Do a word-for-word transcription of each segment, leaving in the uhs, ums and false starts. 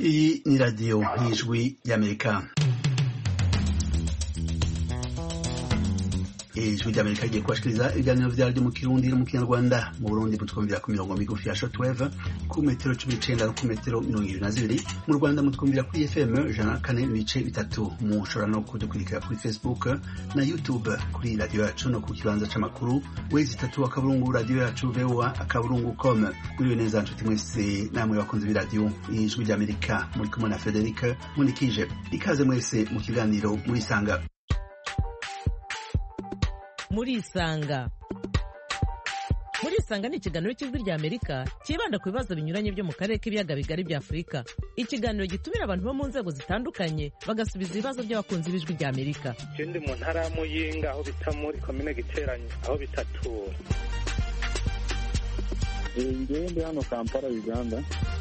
Iyi ni radiyo y'ijwi y'Amerika. Ijwi ry'Amerika rigiye kubashikiriza ibiganiro vyaryo mu Kirundi no mu Kinyarwanda. Mu Burundi mutwumvira ku mirongo migufi ya shortwave ku metero cumi n'icenda no ku metero mirongo ibiri na zibiri. Mu Rwanda mutwumvira kuri F M ijana na kane n'ibice bitatu. Mushobora no kudukurikira kuri Facebook na YouTube kuri radiyo yacu no ku kibanza c'amakuru wezi itatu akaburungu radiyo yacu V O A akaburungu com. Muriwe neza nshuti mwese namwe bakunze b'iradiyo y'ijwi ry'Amerika, muri kumwe na Frederic Munikije. Ikaze mwese mu kiganiro Murisanga. Murisanga Murisanga ni ikiganiro cy'ijwi ry'Amerika kibanda ku bibazo binyuranye byo mu karere k'ibiyaga bigari bya Afurika. Ikiganiro gitumira abantu bo mu nzego zitandukanye bagasubiza ibibazo by'abakunzi b'ijwi ry'Amerika. Ndi mu ntara ya Muyinga aho bita muri komine Giteranyo aho bitatura. Ngiye ndi hano Kampala Uganda.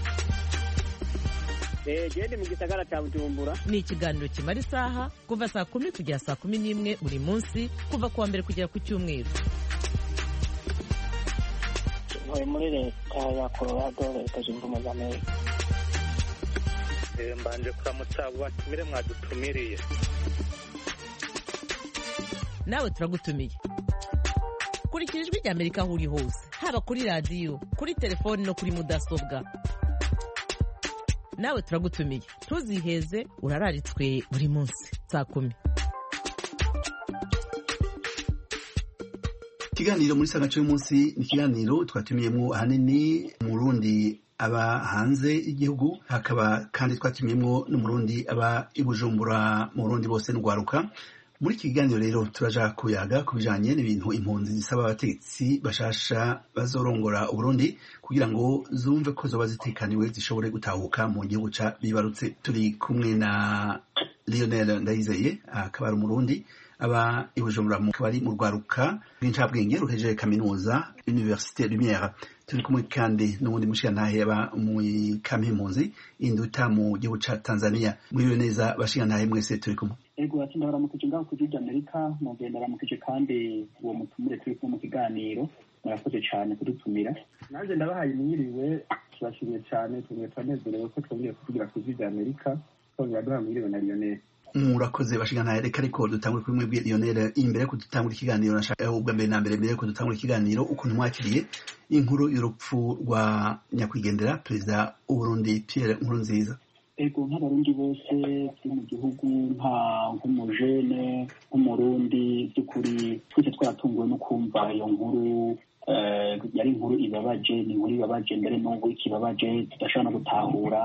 Eh gende mu gisagara cya Bujumbura. Ni ikiganiro kimara isaha kuva saa kumi kugera saa kumi n'imwe buri munsi kuva kuwa mbere kugera ku cyumweru. Muri muri leta ya Colorado leta zunze ubumwe za Amerika. Eh mbanje kuramutsa abo batumire mwadutumiriye. Nawe turagutumiye. Kurikira ijwi ry'Amerika aho uri hose, haba kuri radiyo, kuri telefoni no kuri mudasobwa. Nawe turagutumiye, ntuziheze, urararitswe buri munsi saa kumi. Ikiganiro muri sanga cy'uyu munsi ni ikiganiro twatumiyemo ahanini Umurundi aba hanze y'igihugu, hakaba kandi twatumiyemo n'Umurundi aba i Bujumbura, mu Burundi bose n'ugwaruka. Muri iki kiganiro rero turaja kuyaga kubijanye n'ibintu impunzi zisaba abategetsi bashasha bazorongora Uburundi kugira ngo zumve ko zoba zitekaniwe zishobore gutahuka mu gihugu ca bibarutse. Turi kumwe na Lionel Ndayizeye, akaba ari Umurundi aba i Bujumbura, akaba ari mu rwaruka rw'incabwenge ruhejeje kaminuza Université Lumière. Turi kumwe kandi n'ubundi mushigantahe aba mu kampi impunzi Induta mu gihugu ca Tanzania. Muriwe neza bashigantahe mwese turi kumwe. Ego ati ndabaramukije ngaho ku ijwi Amerika, nogenda baramukije kandi uwo mutumire turi kumwe mu kiganiro. Murakoze cyane kudutumira. Naje ndabahaye imyiriwe, tubashimiye cyane, tumwe twanezerewe ko twongeye kuvugira ku ijwi Amerika. Twongera duha mwiriwe na Lionel. Murakoze bashigantahe, reka ariko dutangure kuri mwebwe Lionel. Imbere ko dutangura ikiganiro nashaka ubwa mbere na mbere mbere ko dutangura ikiganiro ukuntu mwakiriye inkuru y'urupfu rwa nyakwigendera perezida w'Uburundi Pierre Nkurunziza. Ego nk'abarundi bose turi mu gihugu nka nk'umujene nk'umurundi by'ukuri twese twaratunguwe no kumva iyo nkuru. Yari inkuru ibabaje, ni inkuru ibabaje mbere n'ubu ikibabaje tudashobora no gutahura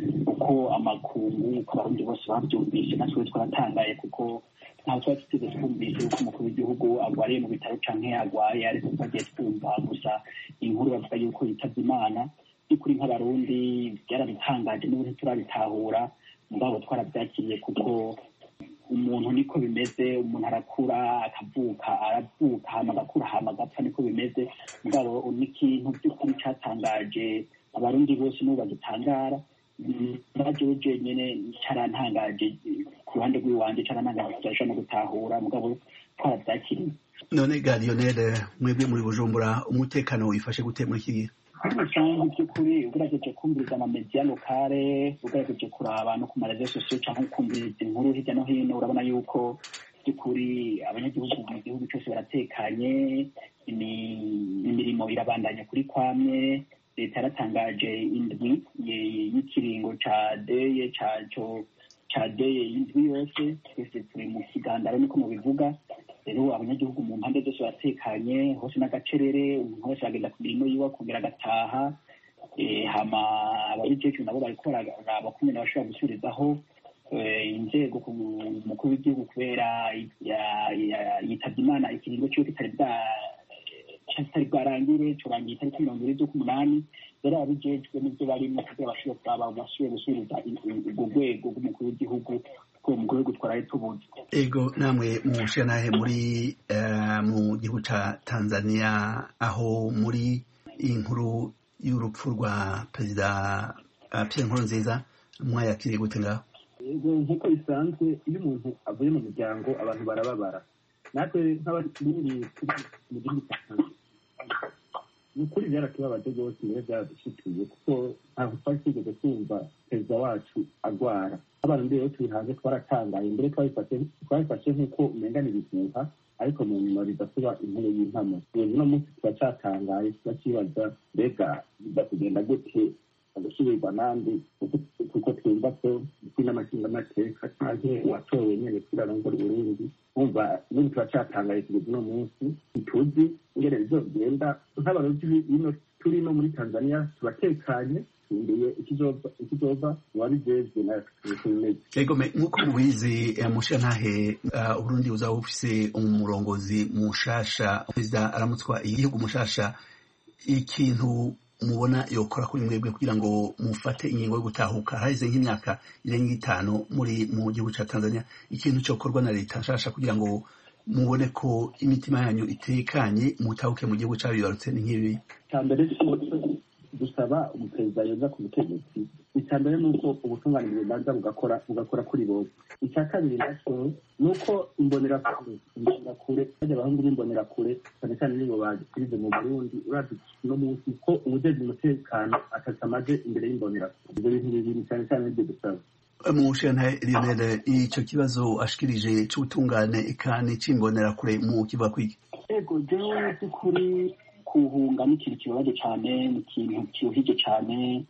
uko amakungu uko abarundi bose babyumvise. natwe twaratangaye kuko ntabwo twari tuteze twumvise uko umukuru w'igihugu agwariye mu bitaro canke agwaye, ariko twagiye twumva gusa inkuru bavuga yuko yitavye Imana. By'ukuri nk'abarundi byarabitangaje n'ubu ntiturabitahura, mugabo twarabyakiriye kuko umuntu niko bimeze, umuntu arakura akavuka aravuka hama agakura hama agapfa, niko bimeze. Mugabo n'ikintu by'ukuri cyatangaje abarundi bose n'ubu bagitangara. Najewe jenyene carantangaje ku ruhande rw'iwanje, carantangaje tudashobora no gutahura, mugabo twarabyakiriye. None ga Lionel, mwebwe muri Bujumbura umutekano wifashe gute muri iki gihe? Cyangwa by'ukuri ugerageje kumviriza amamedia lokale, ugerageje kuraba no ku marezo sosiyo cyangwa kumviriza inkuru hirya no hino, urabona yuko by'ukuri abanyagihugu mu gihugu cyose baratekanye, imirimo irabandanya kuri kwamwe. Leta yaratangaje indwi y'ikiringo ca deye caco ca deye indwi yose, twese turi mu kigandaro niko mubivuga. Rero abanyagihugu mu mpande zose batekanye, hose n'agacerere, umuntu wese agenda ku mirimo yiwe akongera agataha. Hama ababijejwe nabo bariko bararaba kumwe n'abashobora gusubirizaho inzego ku mukuru w'igihugu kubera yitavye Imana ikiringo ciwe kitari bwa kitari bwarangire, corangiye itariki mirongo ibiri z'ukumunani. Rero ababijejwe n'ivyo barimo kugira bashobore kuraba basubire gusubiriza urwo rwego rw'umukuru w'igihugu ko mu rwego twaraye tubuze. Ego namwe mushanahe muri mu gihugu ca Tanzania, aho muri inkuru y'urupfu rwa perezida Pierre Nkurunziza mwayakiriye gute ngaho? Ego nk'uko bisanzwe iyo umuntu avuye mu muryango abantu barababara. Natwe nk'abarundi mu gihugu cya Tanzania ni ukuri byaratubabaje rwose mbere byaradushikiye kuko ntabwo twari twigeze twumva perezida wacu agwara abantu mbere yo turi hanze twaratangaye mbere twabifashe nk'uko umenga n'ibihuha ariko mu nyuma bidasuba inkuru y'impamo uno munsi turacatangaye turakibaza mbega biza kugenda gute agasubirwa nandi kuko twumva ko n'amashinga amateka canke uwatowe nyene kurarongora Burundi umva n'ubu turacatangaye kugeza uno munsi ntituzi ingene bizogenda nk'abarundi bino turi no muri Tanzania turatekanye tumbeye ikizova wabijejwe na tukumeze ego me nkuko mubizi mushantahe Uburundi uzaba bufise umurongozi mushasha perezida aramutswa igihugu mushasha ikintu mubona yokora kuri mwebwe kugira ngo mufate ingingo yo gutahuka haheze nk'imyaka irenga itanu muri mu gihugu ca Tanzania ikintu cyokorwa na leta nshasha kugira ngo mubone ko imitima yanyu itekanye mutahuke mu gihugu cabibarutse ni nk'ibi cyambere dusaba umuperezida yoza ku butegetsi icyambere nuko ubutunganirizo banza bugakora bugakora kuri bose icya kabiri naco nuko imbonera kure imbonera kure bajya bahungu b'imbonera kure cyane cyane nibo bagikirize mu Burundi urazi no munsi ko ubujejwe umutekano atasamaje imbere y'imbonera kure ibyo bintu bibiri cyane cyane ibyo dusaba Mushantahe Lionel ico kibazo ashikirije c'ubutungane ikani c'imbonera kure mu kiva kwiki ego jewe kuri kuhunga n'ikintu kibabaje cyane ikintu cyuhije cyane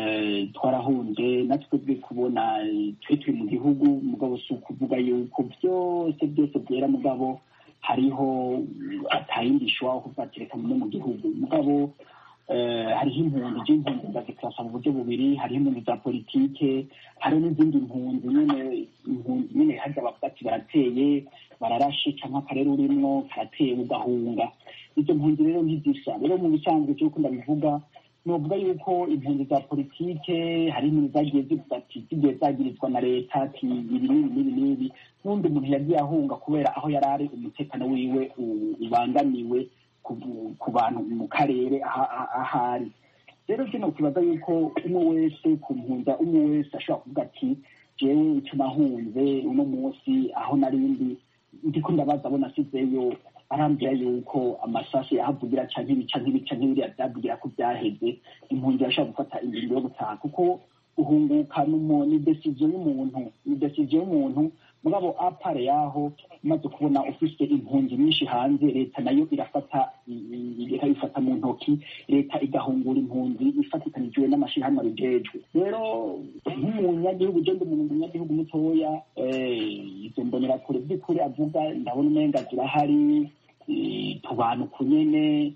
twarahunze natwe twe kubona twe turi mu gihugu mugabo si ukuvuga yuko byose byose byera mugabo hariho atayindi shwa kufatireka mu gihugu mugabo hariho impunzi z'impunzi zaziklasa mu buryo bubiri hariho impunzi za politike hariho n'izindi mpunzi nyene impunzi nyene harya bavuga ati barateye bararashe canke akarere urimwo karateye ugahunga izo mpunzi rero ntizisa rero mu bisanzwe cy'uko ndabivuga novuga yuko impunzi za politike hari impunzi zagiye zivuga ati zigiye zagirizwa na leta ati ibi n'ibi n'ibi n'ibi n'undi muntu yagiye ahunga kubera aho yari ari umutekano wiwe ubangamiwe ku bantu mu karere ahari rero kino kibaza yuko umwe wese ku mpunza umwe wese ashobora kuvuga ati jewe icyo nahunze uno munsi aho narindi ndiko ndabaza abona asizeyo arambwira yuko amasashi yahavugira canke ibica nk'ibica nk'ibiriya byavugira ko byaheze impunzi yashobora gufata ingingo yo gutaha kuko uhunguka ni decision y'umuntu ni decision y'umuntu mugabo apare yaho umaze kubona ufise impunzi nyinshi hanze leta nayo irafata ikabifata mu ntoki leta igahungura impunzi ifatikanijwe n'amashirahamwe abijejwe rero nk'umunyagihugu je ndi umunyagihugu mutoya izo mbonera kure by'ukuri avuga ndabona umenga zirahari tubana kunyene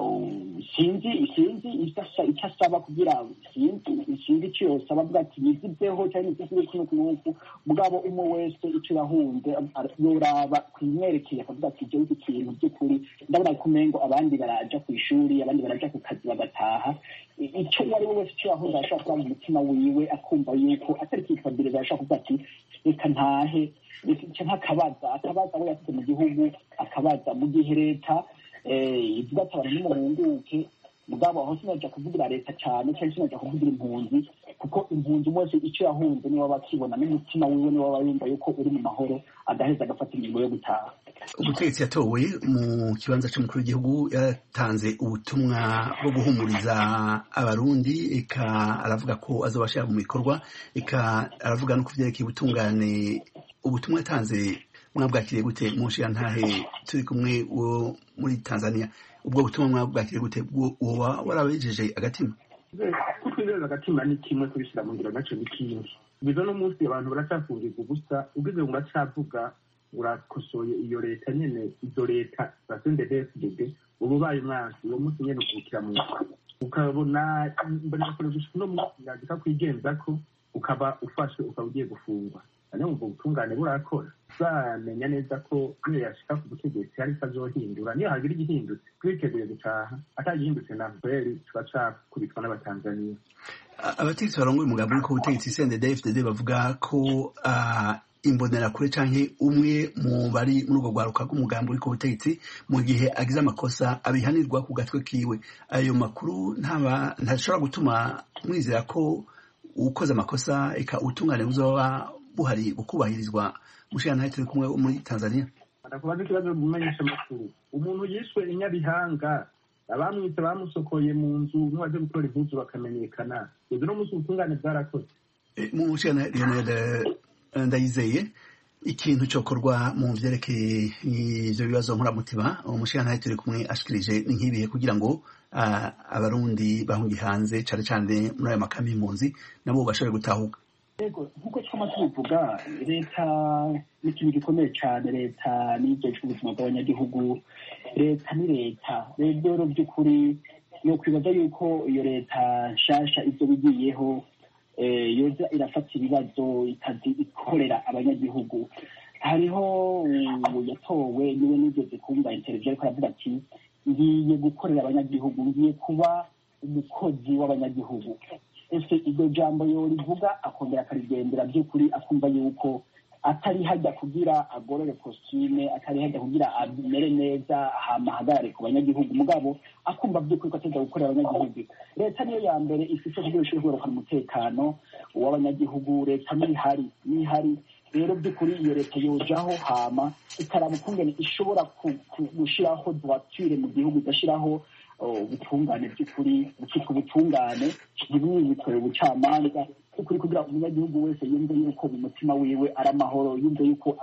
sinzi sinzi icyo asaba kugira sinzi sinzi icyo yosaba avuga ati nizibyeho cyane nizibyeho kino kunuku mugabo umwe wese icyo yahunze yoraba kumwerekeye akavuga ati ibyo iki kintu by'ukuri ndabona ko umengo abandi baraja ku ishuri abandi baraja ku kazi bagataha icyo uwo ari we wese icyo yahunze ashobora kuba mu mutima wiwe akumva yuko atari kwifabiriza ashobora kuvuga ati reka ntahe icyo nk'akabaza akabaza we yasize mu gihugu akabaza mu gihe leta ivuga ati abantu nimuhunguke mugabo aho sinaja kuvugira leta cyane cyangwa sinaja kuvugira impunzi kuko impunzi wese icyo yahunze niwe aba akibona n'umutima wiwe niwe aba yumva yuko uri mu mahoro agaheza agafata ingingo yo gutaha umutegetsi yatowe mu kibanza cy'umukuru w'igihugu yatanze ubutumwa bwo guhumuriza abarundi eka aravuga ko azobashira mu bikorwa eka aravuga no kuvyerekeye ubutungane ubutumwa yatanze mwabwakiriye gute mushantahe turi kumwe wo muri Tanzania ubwo butumwa mwabwakiriye gute woba warabejeje agatima kukwizeza agatima ni kimwe kubishyira mu ngiro naco n'ikindi bizo no munsi abantu baracafungirwa ubusa ubwize ngo uracavuga urakosoye iyo leta nyene izo leta za C N D D F D D ubu baye umwansi uwo munsi nyene ukukira mu ukabona mbona ko no munsi yandika kwigenza ko ukaba ufashe ukaba ugiye gufungwa ane mu butungane burakora bamenya neza ko niyo yashika ku butegetsi hari kazohindura niyo hagira igihindutse twiteguye gutaha atagihindutse na kweli tubaca kubitwa n'abatanzania abategetsi barongoye umugambi w'uko ubutegetsi C N D D F D D bavuga ko imbonera kure canke umwe mu bari muri ubwo rwaruka rw'umugambi w'uko ubutegetsi mu gihe agize amakosa abihanirwa ku gatwe kiwe ayo makuru ntaba ntashobora gutuma mwizera ko ukoze amakosa eka utungane buzoba buhari bukubahirizwa mushana turi kumwe muri Tanzania ndakubaza ikibazo mumenyesha makuru umuntu yishwe inyabihanga abamwitse bamusokoye mu nzu nk'abaje gutora impuzu bakamenyekana ibyo no munsi ubutungane bwarakoze mu nshingano Lionel Ndayizeye ikintu cyokorwa mu vyerekeye ivyo bibazo nkuramutima umushinga turi kumwe ashikirije ni nk'ibihe kugira ngo uh, abarundi bahungiye hanze cane cane muri ayo makambi y'impunzi nabo bashobore gutahuka. Yego nkuko twama tubivuga leta ni ikintu gikomeye cyane leta n'ibyo cy'ubuzima bw'abanyagihugu leta ni leta rero by'ukuri no kwibaza yuko iyo leta nshasha ivyo bigiyeho yoza irafata ibibazo ikazi ikorera abanyagihugu. Hariho yatowe niwe nigeze kumva interview ariko aravuga ati ngiye gukorera abanyagihugu ngiye kuba umukozi w'abanyagihugu. Ese iryo jambo yorivuga akongera akarigendera by'ukuri akumva yuko atari hajya kugira agorore costume atari hajya kugira amere neza hamahagarare ku banyagihugu mugabo akumva by'ukuri ko ateza gukorera abanyagihugu. Leta niyo ya mbere ifite kugira ishobora kugarukana umutekano w'abanyagihugu. Leta ni hari ni hari rero by'ukuri iyo leta yojaho hama ikaraba ukungene ishobora gushiraho droiture mu gihugu igashiraho ubutungane by'ukuri bukitwa ubutungane ntibwitwe ubucamanza by'ukuri kugira umunyagihugu wese yumve yuko mu mutima wiwe ari amahoro yumve yuko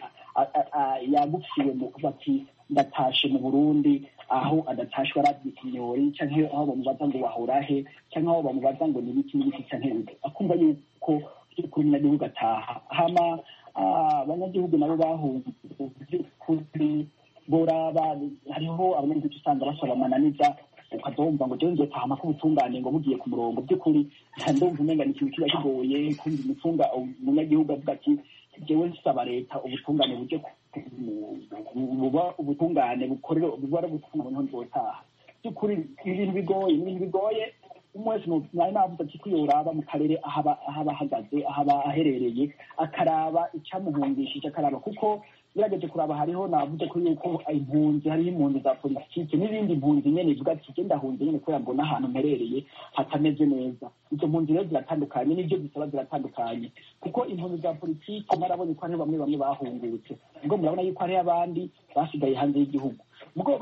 yagufiwe mu kuba ati ndatashe mu Burundi aho adatashwe arabyita inyori canke aho bamubaza ngo wahorahe canke aho bamubaza ngo ni biki n'ibiki canke akumva yuko by'ukuri umunyagihugu ataha hama abanyagihugu nabo bahunze by'ukuri boraba hariho abanyagihugu usanga basaba amananiza ukazomva ngo jewe nzotahama ko ubutungane ngo bugiye ku murongo by'ukuri ndumva umenga ni ikintu kiba kigoye kumva umutunga umunyagihugu avuga ati jewe nsaba leta ubutungane buje buba ubutungane bukorera buba ari ubutungane niho nzotaha. By'ukuri ibintu bigoye ibintu bigoye umwese nari navuze ati kwiyoraba mu karere ahaba ahagaze ahaba aherereye akaraba icyamuhungishije akaraba kuko birageje kuraba hariho navuze ko yuko impunzi hariho impunzi za politiki n'ibindi mpunzi nyene ivuga ati genda hunze nyene kubera mbona ahantu mperereye hatameze neza. Izo mpunzi rero ziratandukanye n'ibyo zisaba ziratandukanye kuko impunzi za politiki marabonye ko hariho bamwe bamwe bahungutse ubwo murabona yuko hariho abandi basigaye hanze y'igihugu mugo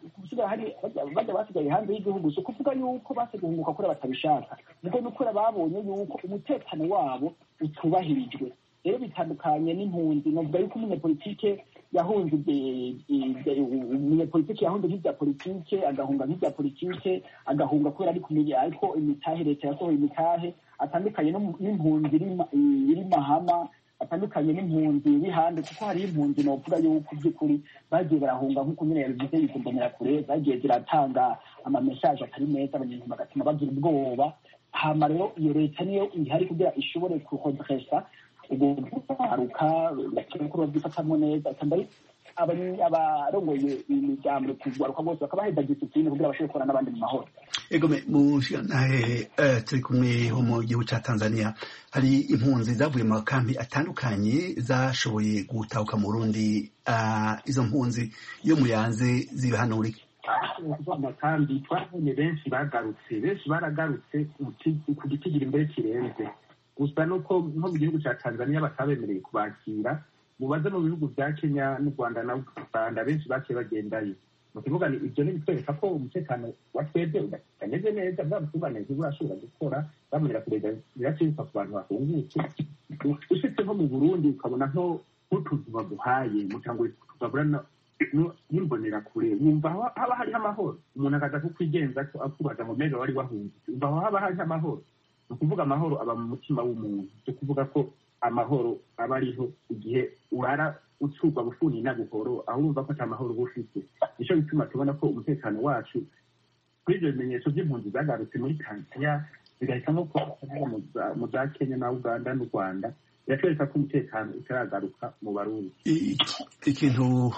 baja basigaye hanze y'igihugu so kuvuga yuko base guhunguka kuri batabishaka mugo nukora babonye yuko umutekano wabo utubahirijwe. Rero bitandukanye n'impunzi novuga yuko umunyapolitike yahunze umunyapolitike yahunze nk'ibya politike agahunga nk'ibya politike agahunga kubera ari kumenya ariko imitahe leta yasohoye imitahe atandukanye n'impunzi iri mahama atandukanye n'impunzi iri hande kuko hari impunzi novuga yuko by'ukuri bagiye barahunga nk'uko nyine yabivuze yikumbonera kure zagiye ziratanga amamesaje atari meza abanyarwanda bagatuma bagira ubwoba. Hama rero iyo leta niyo ihari kugira ishobore kuhodresa ubwo baruka bakuru babyifatamo neza kandi abarongoye imiryango kugaruka bose bakabaheza discipline kugira bashobore gukora n'abandi mu mahoro. Ego me mushanahe turi kumwe ho mu gihugu ca Tanzania hari impunzi zavuye mu makambi atandukanye zashoboye gutahuka mu Burundi. Izo mpunzi iyo muyanze ziba hano uri amakambi twabonye benshi bagarutse benshi baragarutse ku gitigira imbere kirenze gusa nuko nko mu gihugu cya Tanzania batabemereye kubakira mubaze mu bihugu bya Kenya n'u Rwanda na Uganda benshi baciye bagendayo mu kivuga ni ibyo ntibitwereka ko umutekano wa twebwe utameze neza bwabutungane burashobora gukora bamunira kurega biraciruka ku bantu bahungutse ushitse nko mu Burundi ukabona nko nk'utuzu baguhaye mutangwe tugabura n'imbonera kure wumva haba hari amahoro umuntu akaza kukwigenza ko akubaza ngo mega wari wahunze umva haba hari amahoro. Ni ukuvuga amahoro aba mu mutima w'umuntu cyo kuvuga ko amahoro aba ariho igihe urara ucurwa bufuni na buhoro aho urumva ko amahoro uba ufite. Nicyo bituma tubona ko umutekano wacu kuri ibyo bimenyetso by'impunzi zagarutse muri Tanzania bigahitamo ko mu za Kenya na Uganda n'u Rwanda biratwereka ko umutekano utaragaruka mu Barundi. Ikintu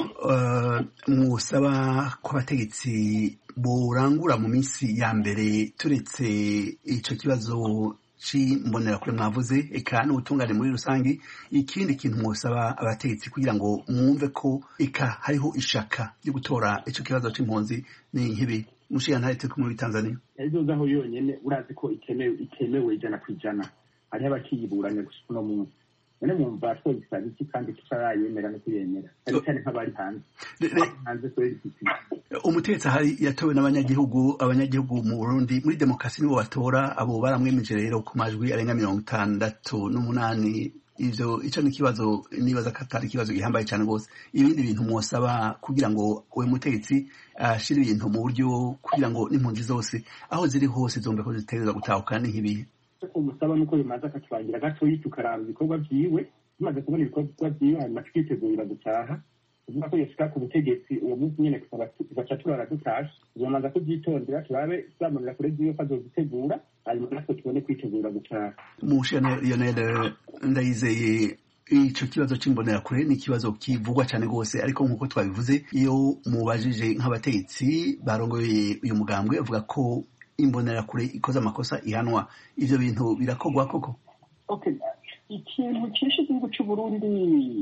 musaba ko abategetsi burangura mu minsi ya mbere turetse ico kibazo c'imbonerakure mwavuze eka n'ubutungane muri rusange, ikindi kintu musaba abategetsi kugira ngo mwumve ko eka hariho ishaka ryo gutora ico kibazo c'impunzi ni nk'ibi mushiya ntahite ko muri Tanzania ejo zaho yonyene urazi ko ikemewe ikemewe ijana ku ijana hariho abakiyiburanya gusa uno munsi none mwumva twogisaba iki kandi tutarayemera no kuyemera cyane cyane nk'abari hanze hanze kubera iki umutegetsi ahari yatowe n'abanyagihugu abanyagihugu mu Burundi muri demokarasi nibo batora abo baramwemeje rero ku majwi arenga mirongo itandatu n'umunani ivyo ico ni kibazo nibaza katari ikibazo gihambaye cyane gose ibindi bintu mwosaba kugira ngo uwo mutegetsi ashire ibintu mu buryo kugira ngo n'impunzi zose aho ziri hose zombe ko zitereza gutahukana nk'ibihe umusaba nuko bimaze akatwangira gatoyi tukaraba ibikorwa vyiwe tumaze kubona ibikorwa vyiwe hanyuma tukitegurira gutaha uvuga ko yashika ku butegetsi uwo munsi nyene tugaca turara dutashe tuzomanza kuvyitondera turabe twamanira kure vyiwe ko azozitegura hanyuma natwe tubone kwitegura gutaha mushana Lionel Ndayizeye ico kibazo c'imbonerakure ni ikibazo kivugwa cyane rwose ariko nk'uko twabivuze iyo mubajije nk'abategetsi barongoye uyu mugambwe avuga ko imbonerakure ikoze amakosa ihanwa ivyo bintu birakorwa koko okay ikintu cyinshi igihugu cy'u Burundi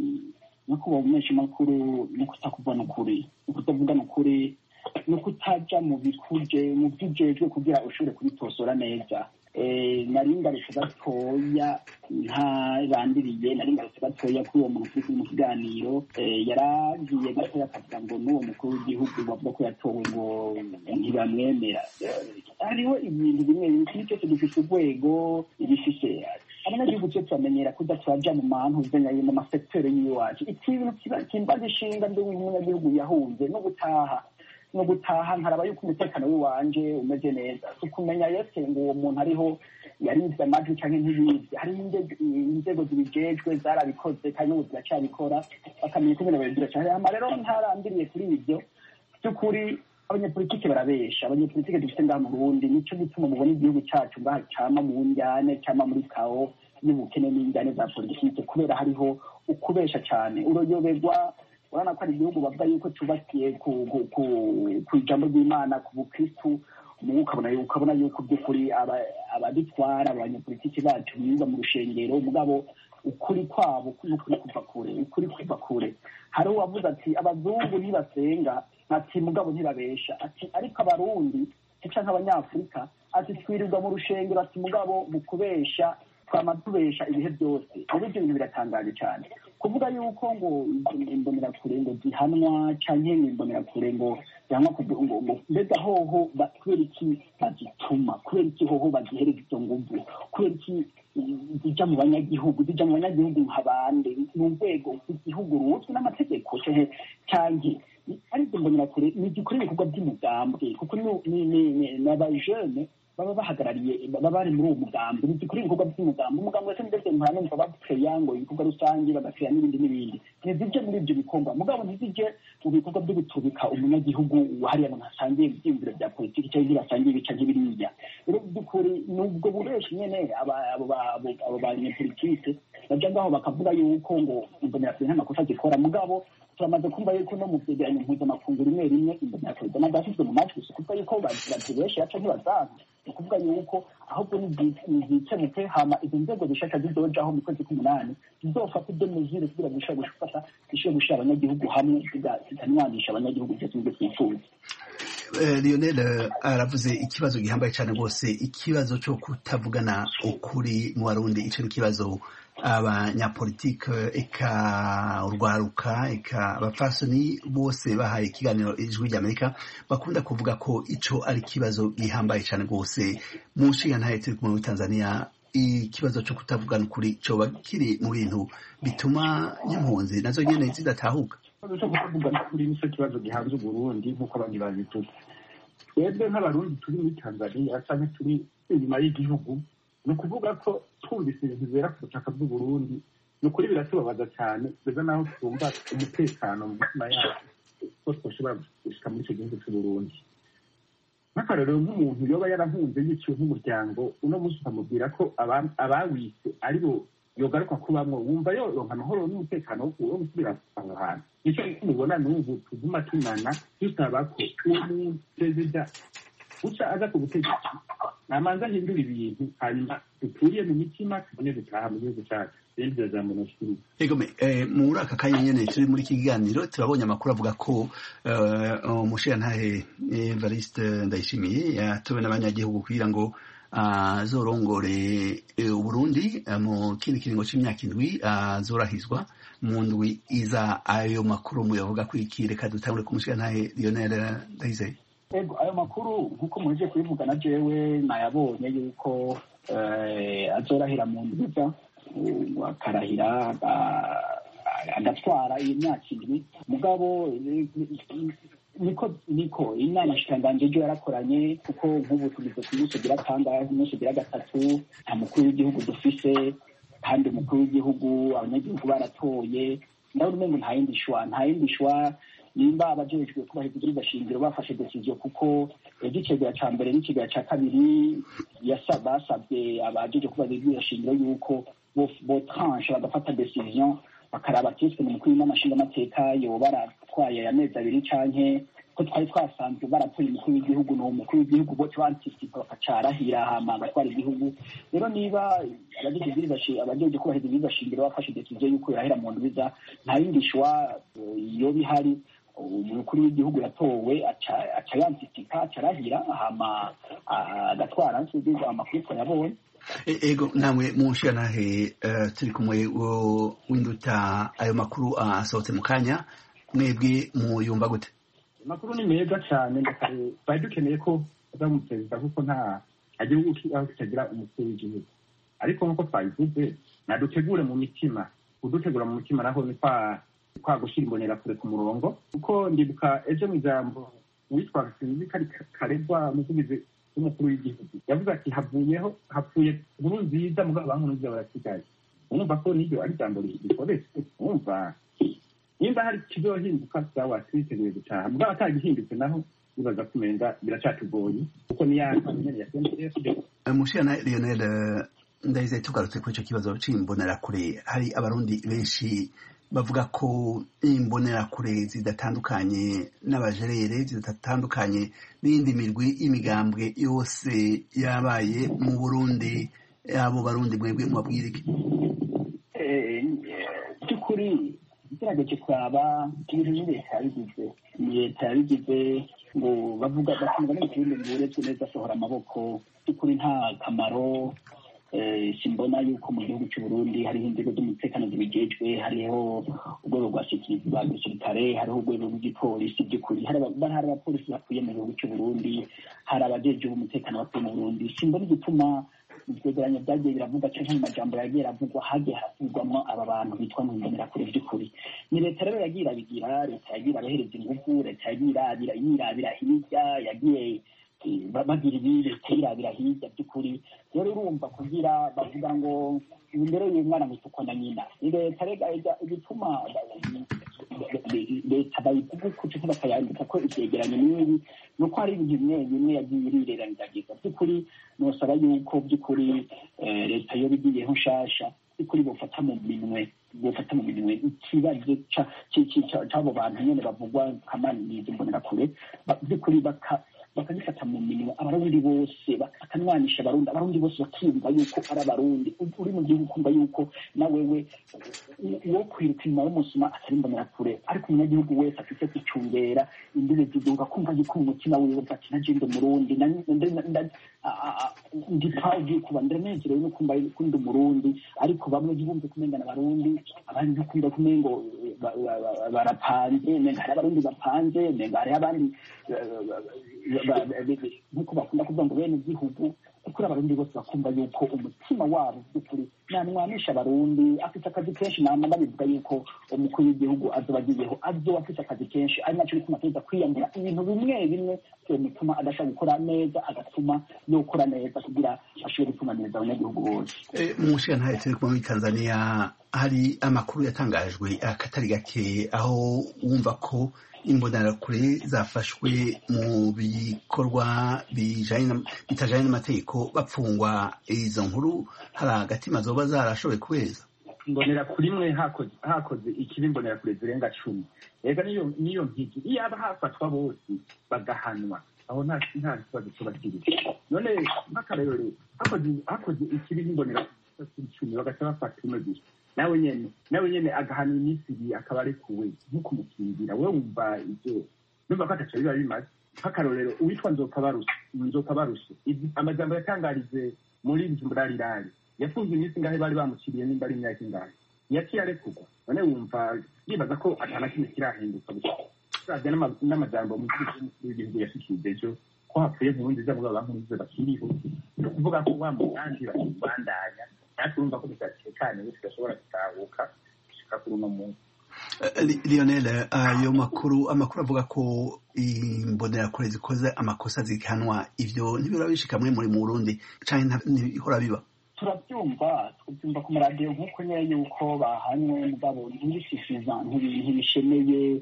no kuba umesha makuru no kutakuvana ukuri no kutavugana ukuri no kutaja mu bikuje mu byijejwe kugira ushobore kubitosora neza eh narinda reka gatoya ntarandiriye narinda reka gatoya kuri uwo muntu uri mu kiganiro yaragiye gatoya akavuga ngo n'uwo mukuru w'igihugu bavuga ko yatowe ngo ntibamwemera hariho ibintu bimwe bimwe cyose gifite urwego ibifise abanyagihugu cyo turamenyera kudatwaja mu mantu zenyaye mu masektere y'iwacu ikintu kimbaza ishinga ndi umunyagihugu yahunze no gutaha no gutaha nkaraba yuko umutekano w'iwanje umeze neza tukumenya yese ngo uwo muntu ariho yarinze amajwi canke ntibizi hari inzego zibijejwe zarabikoze kandi n'ubu ziracyabikora bakamenya ko ibintu bigira cyane ama rero ntarandiriye kuri ibyo by'ukuri abanyapolitike barabesha abanyapolitike dufite ngaha mu Burundi nico gituma mubona igihugu cyacu ngaha cyama mu njyane cyama muri kao n'ubukene n'injyane za politike kubera hariho ukubesha cyane uroyoberwa urana ko ari igihugu bavuga yuko tubakiye ku ku ijambo ry'Imana ku bukristu mu ukabona yuko ukabona yuko by'ukuri abaditwara abanyapolitike bacu biza mu rushengero mugabo ukuri kwabo n'ukuri kuva kure ukuri kuva kure hari uwavuze ati abazungu ntibasenga ati mugabo ntibabesha ati ariko abarundi cyangwa nk'abanyafrika ati twirirwa mu rushengero ati mugabo mu kubesha twama tubesha ibihe byose ibyo bintu biratangaje cyane kuvuga yuko ngo imbonera kure ngo zihanwa canke imbonera kure ngo cyangwa ngo mbega hoho kubera iki bazituma kubera iki hoho bazihereza izo nguvu kubera iki zija mu banyagihugu zija mu banyagihugu nk'abande mu rwego rw'igihugu ruzwi n'amategeko canke ariko mbonera kure ni igikora ibikorwa by'umugambwe kuko ni n'abajene baba bahagarariye baba bari muri uwo mugambi ni igikora ibikorwa by'umugambi umugambi wese ndetse mpano mva bakeya ngo ibikorwa rusange bagakeya n'ibindi n'ibindi ntizije muri ibyo bikorwa mugabo ntizije mu bikorwa byo gutubika umunyagihugu hariya abantu hasangiye ibyiyumviro bya politiki cyangwa basangiye ibica nk'ibiriya rero by'ukuri nubwo bureshi nyene abo banyepolitike baja ngaho bakavuga yuko ngo imbonerakure n'amakosa zikora mugabo turamaze kumva yuko no mu vyegeranyo mpuzamakungu rimwe rimwe imbonerakure zanadashyizwe mu majwi si kuvuga yuko bazibeshe yaca ntibazanga ni ukuvuga yuko ahubwo nizikemuke hama izo nzego zishaka zizojaho mu kwezi k'umunani zizofata ibyo muzire kugira ngo zishobore gufata zishobore gushira abanyagihugu hamwe zikanwanisha abanyagihugu byose nibyo twifuza. Lionel aravuze ikibazo gihambaye cyane rwose ikibazo cyo kutavugana ukuri mu Barundi ico ni kibazo abanyapolitike eka urwaruka eka abapfasoni bose bahaye ikiganiro ijwi ry'Amerika bakunda kuvuga ko ico ari kibazo gihambaye cyane rwose mu nshinga ntaye turi kumwe muri Tanzania ikibazo cyo kutavugana ukuri cyo bakiri mu bintu bituma impunzi nazo nyene zidatahuka cyo kuvugana kuri nicyo kibazo gihanze Burundi nk'uko abandi babivuga twebwe nk'abarundi turi muri Tanzania cyangwa turi inyuma y'igihugu ni ukuvuga ko twumvise ibintu bibera ku butaka bw'Uburundi ni ukuri biratubabaza cyane kugeza n'aho twumva umutekano mu mitima yacu ko twashobora gushika muri icyo gihugu cy'Uburundi nk'akarorero nk'umuntu yoba yarahunze yiciwe nk'umuryango uno munsi ukamubwira ko abawise ari bo yogaruka kubamwo wumva yoronka amahoro n'umutekano wo gusubira aho hantu nicyo mubona n'ubu tuguma tunana dusaba ko uwo perezida uca aza ku butegetsi namanza ahindura ibintu hanyuma duturiye mu mitima tubone gutaha mu gihugu cyacu rero ibyo jambo nashimye. Ego me muri aka kanya nyene turi muri iki kiganiro turabonye amakuru avuga ko umushirantahe Evariste Ndayishimiye yatowe n'abanyagihugu kugira ngo azorongore Uburundi mu kindi kiringo c'imyaka indwi azorahizwa mu ndwi iza. Ayo makuru muyavuga ko iki? Reka dutangure ku mushirantahe Lionel Ndayizeye. Ego ayo makuru nkuko muheje kubivuga na jewe nayabonye yuko azorahira mu ndwiza akarahira agatwara iyi myaka indwi mugabo niko niko inama shikanganje ejo yarakoranye kuko nk'ubu tugeze ku munsi ugira kangahe umunsi ugira gatatu nta mukuru w'igihugu dufise kandi umukuru w'igihugu abanyagihugu baratoye ndabona umengo nta yindi shwa nta yindi shwa nimba abajejwe kubahiriza ibwirizwa shingiro bafashe decision kuko igicegera ca mbere n'ikigera ca kabiri basabye abajejwe kubahiriza ibwirizwa shingiro yuko bo tranche bagafata decision bakaraba kiswe mu mukuru w'amashinga amateka yo baratwaye amezi abiri canke ko twari twasanzwe baratoye umukuru w'igihugu no umukuru w'igihugu bo twantisipa bakacarahira hama batwara igihugu. Rero niba abajejwe ibwirizwa abajejwe kubahiriza ibwirizwa shingiro bafashe decision yuko yarahira mu ndwiza nta yindi shwa yo bihari umukuru w'igihugu yatowe aca yantisika acarahira hama agatwara nsubiza amakuru twayabonye. Ego namwe mushiranahe turi kumwe winduta ayo makuru asohotse mu kanya mwebwe muyumva gute? Amakuru ni meza cyane bari dukeneye ko azamu perezida kuko nta igihugu aho kitagira umukuru w'igihugu, ariko nkuko twabivuze nadutegure mu mitima. Kudutegura mu mitima naho ni kwa kwa gushira imbonera kure ku murongo kuko ndibuka ejo mu ijambo witwa Sinzikari Karegwa muvugizi umukuru w'igihugu yavuze ati havuyeho hapfuye nkuru nziza mugabo abantu nziza barasigaye. Urumva ko nibyo ari jambo rikoretse. Urumva nimba hari kizohinduka sawa twiteguye gutaha mugabo atagihindutse naho bibaza kumenga biracatugoye kuko ni yanyu nyene yasenze. Mushana Lionel Ndayizeye tugarutse kuri ico kibazo c'imbonera kure, hari abarundi benshi bavuga ko imbonera kure zidatandukanye n'abajerere zidatandukanye n'indi mirwi y'imigambwe yose yabaye mu Burundi. Abo barundi mwebwe mubabwira iki? By'ukuri igerageje kuraba ibintu ni leta yabigize leta yabigize ngo bavuga bakumva n'ikindi ngo uretse neza asohora amaboko. By'ukuri nta kamaro simbona yuko mu gihugu cy'u Burundi hariho inzego z'umutekano zibijejwe, hariho urwego rwa gisirikare, hariho urwego rw'igipolisi. By'ukuri hari abapolisi bakwiye mu gihugu cy'u Burundi, hari abajejwe umutekano bakwiye mu Burundi. Simbona igituma ivyegeranyo vyagiye biravuga canke mu majambo yagiye aravugwa hagiye harasubirwamwo aba bantu bitwa mu mbonerakure. By'ukuri ni leta rero yagiye irabigira, leta yagiye irabahereza inguvu, leta yagiye irabira yirabira hirya, yagiye bagira ibi leta yirabira hirya. By'ukuri rero urumva kugira bavuga ngo imbere y'umwana mitukwa na nyina, ni leta rega igituma leta bayivuga ko cyangwa bakayandika ko ivyegeranyo n'ibi nuko hari ibintu bimwe bimwe yagiye irireranizagiza. By'ukuri nosaba yuko by'ukuri leta yo bigiyeho nshasha by'ukuri bofata mu minwe bofata mu minwe ikibazo c'abo bantu nyene bavugwa kamaniza imbonerakure. By'ukuri baka bakagifata mu minwe abarundi bose bakanwanisha abarundi abarundi bose bakiyumva yuko ari abarundi. Uri mu gihugu kumva yuko na wewe uwo kwiruka inyuma y'umusuma atari imbonerakure, ariko umunyagihugu wese afite kwicungera imbibe z'igihugu akumva yuko umutima wiwe ati naje ndi umurundi ndi proud kuba ndanezerewe no kumva yuko ndi umurundi. Ariko bamwe ntibumve kumengana abarundi, abandi ntikumva kumengo barapanze, nenga hari abarundi bapanze, nenga hari abandi nkuko bakunda kuvuga ngo bene igihugu. Kuri abarundi bose bakumva yuko umutima wabo by'ukuri namwanisha abarundi. Afite akazi kenshi nama babivuga yuko umukuru w'igihugu azoba agiyeho azoba afite akazi kenshi, ari nacyo bituma ateza kwiyambura ibintu bimwe bimwe bituma adashobora gukora neza, agatuma yokora neza kugira ashobore gutuma neza abanyagihugu bose. Mu mushirantahe turi kumwe muri Tanzania hari amakuru yatangajwe akatari gake aho wumva ko imbonerakure zafashwe mu bikorwa bitajanye n'amategeko bapfungwa. Izo nkuru hari agatima zoba zarashoboye kubeza? Imbonerakure imwe hakoze hakoze ikibi imbonerakure zirenga cumi. Ega niyo niyo mpigi iyaba hafatwa bose bagahanwa aho nta nta kibazo tuba kiri none nk'akarero hakoze hakoze ikibi n'imbonera icumi bagaca bafata umwe gusa nawe nyene nawe nyene agahana iminsi ibiri akaba arekuwe nk'uko umukingira we wumva ivyo numva ko ataco biba bimaze nk'akarorero uwitwa nzokabarusha nzokabarusha amajambo yatangarize muri Bujumbura yafunze iminsi ngahe bari bamuciriye nimba ari imyaka ingahe yaciye arekurwa none wumva yibaza ko atana kimwe kirahinduka gusa n'amajambo mu gihugu yashikirije ejo ko hapfuye Nkurunziza mugabo Nkurunziza bakiriho no kuvuga ko wa mugambi bakibandanya natwe urumva ko bidatekanye bityo tudashobora gutahuka gushika kuri uno munsi. Lionel, ayo makuru amakuru avuga ko imbonerakure zikoze amakosa zikanwa ivyo ntibira bishika mwe muri mu Burundi canke ntibihora biba? Turabyumva tubyumva ku maradiyo nk'uko nyine yuko bahanywe mugabo ntibishishiza ntibishemeye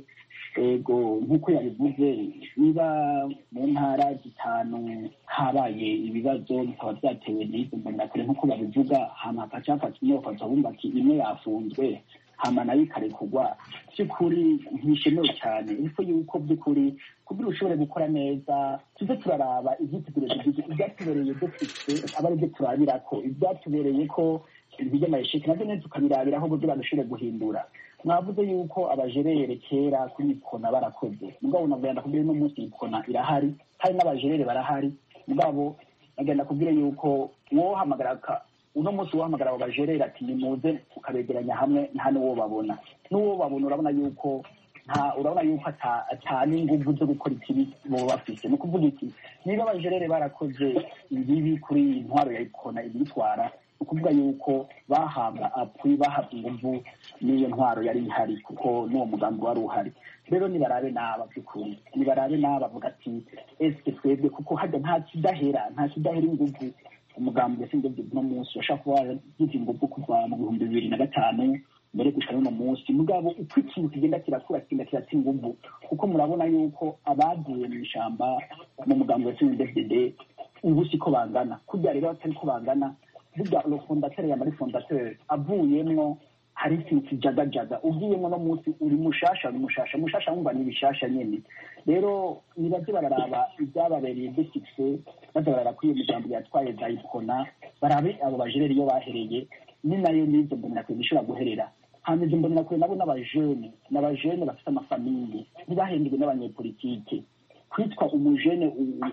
ego nk'uko yabivuze niba mu ntara zitanu habaye ibibazo bikaba byatewe n'izo mbonerakure nk'uko babivuga hama hakaca hafata imwe bakaza bumva ati imwe yafunzwe hama nayo ikarekurwa by'ukuri ntibishemewe cyane ariko yuko by'ukuri kugira ushobore gukora neza tuze turaraba ibyatubereye dufite aba ari byo turabirako ibyatubereye ko ibijya amayesheke nabyo neza tukabirabiraho uburyo badashobora guhindura mwavuze yuko abajerere kera kuri ikona barakoze mugabo nagenda kubwira no munsi ikona irahari hari n'abajerere barahari mugabo nagenda kubwira yuko wo hamagaraka uno munsi wahamagara abo bajerere ati nimuze ukabegeranya hamwe nta n'uwo babona n'uwo babona urabona yuko nta urabona yuko atani inguvu zo gukora ikibi bo bafise no kuvuga iki niba abajerere barakoze ibibi kuri intwaro ya ikona ibitwara ukuvuga yuko bahabwa apui bahabwa inguvu n'iyo ntwaro yari ihari kuko n'uwo mugambi wari uhari rero nibarabe n'aba by'ukuri nibarabe n'aba bavuga ati ese twebwe kuko hajya nta kidahera nta kidahera inguvu umugambi yasinze no munsi washaka kuba yagize inguvu kuva mu bihumbi bibiri na gatanu mbere gushika no munsi mugabo uko ikintu kigenda kirakura kigenda kiratsinga inguvu kuko murabona yuko abagiye mu ishamba mu mugambi wasinze D V D ubu siko bangana kurya rero atari ko bangana burya le fondateur ya mari fondateur avuyemwo hari ikintu kijagajaga ugiyemwo no munsi uri mushasha uri mushasha mushasha wumva ni bishasha nyene rero nibaje bararaba ibyababereye dufite baje bararaba imigambi yatwaye zayikona barabe abo bajereri iyo bahereye ni nayo nizo mbona ko bishobora guherera hanyuma mbona ko nabo n'abajene n'abajene bafite amafamilie ntibahendwe n'abanyepolitike kwitwa umujene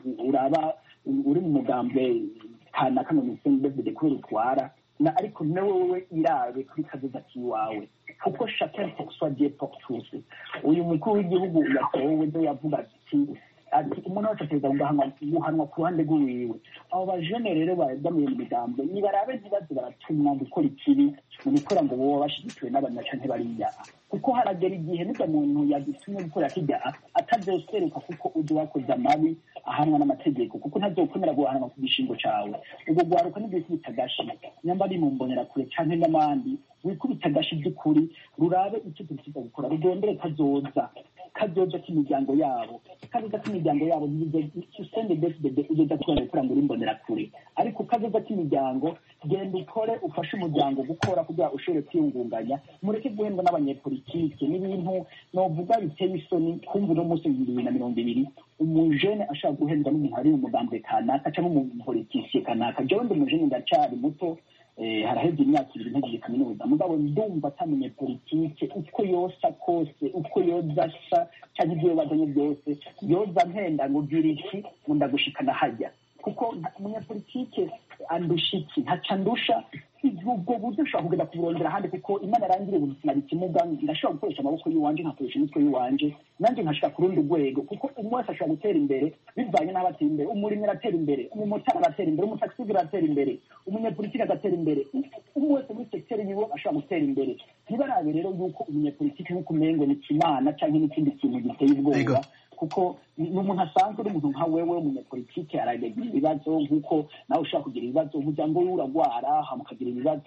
uraba uri mu mugambi kana kano musenze de kubera utwara na ariko nawe wewe irabe kuri kazoza kiwawe kuko chacun pour soi Dieu pour tous uyu mukuru w'igihugu yatowe ndo yavuga ati ati umuntu wese ateza guhanwa guhanwa ku ruhande rw'iwiwe abo bajene rero baryamiye mu migambo nibarabe ntibaze baratumwa gukora ikibi mu gukora ngo boba bashigikiwe n'abanyaca ntibariya kuko haragera igihe n'ibyo muntu yagitumye gukora kijya atazoseruka kuko uzi wakoze amabi ahanwa n'amategeko kuko ntazokwemera guhanwa ku gishingo cawe ubwo gwaruka n'ibyo kitagashi nyamba ari mu mbonera kure canke n'amandi wikubita gashi by'ukuri rurabe icyo tugiye gukora rudondere kazoza kazoza k'imiryango yabo kazoza k'imiryango yabo usende desde ugeza gukora muri mbonera kure ariko kazoza k'imiryango genda ukore ufashe umuryango gukora kugira ushobore kwiyungunganya mureke guhendwa n'abanyepolitike n'ibintu novuga biteye isoni kumva no munsi bibiri na mirongo ibiri umujene ashaka guhendwa n'umuntu ari mu mugambi kanaka cyangwa mu politike kanaka jewe ndi umujene ndacari muto eh haraheze imyaka ibiri ntagiye kaminuza mugabo ndumva atamenye politike uko yosa kose uko yozasha cyangwa ibyo bazanye byose yoza mpenda ngo giriki ngo ndagushikana hajya kuko umunyapolitike andushiki ntaca ndusha ubwo buryo ushobora kugenda kuburondera ahandi kuko imana yarangiriye ubuzima bikimuga ndashobora gukoresha amaboko y'iwanje nkakoresha imitwe y'iwanje nanjye nkashika ku rundi rwego kuko umwe wese ashobora gutera imbere bivanye n'abatera imbere umurimyi aratera imbere umumotari aratera imbere umutaxi aratera imbere umunyapolitike agatera imbere umwe wese muri sekiteri yiwe ashobora gutera imbere ntibarabe rero yuko umunyapolitike nk'uko umengo ni kimana cyangwa n'ikindi kintu giteye ubwoba kuko n'umuntu asanzwe uri umuntu nka wewe umunyapolitike aragira ibibazo nk'uko nawe ushobora kugira ibibazo umuryango we uragwara hamukagira ibibazo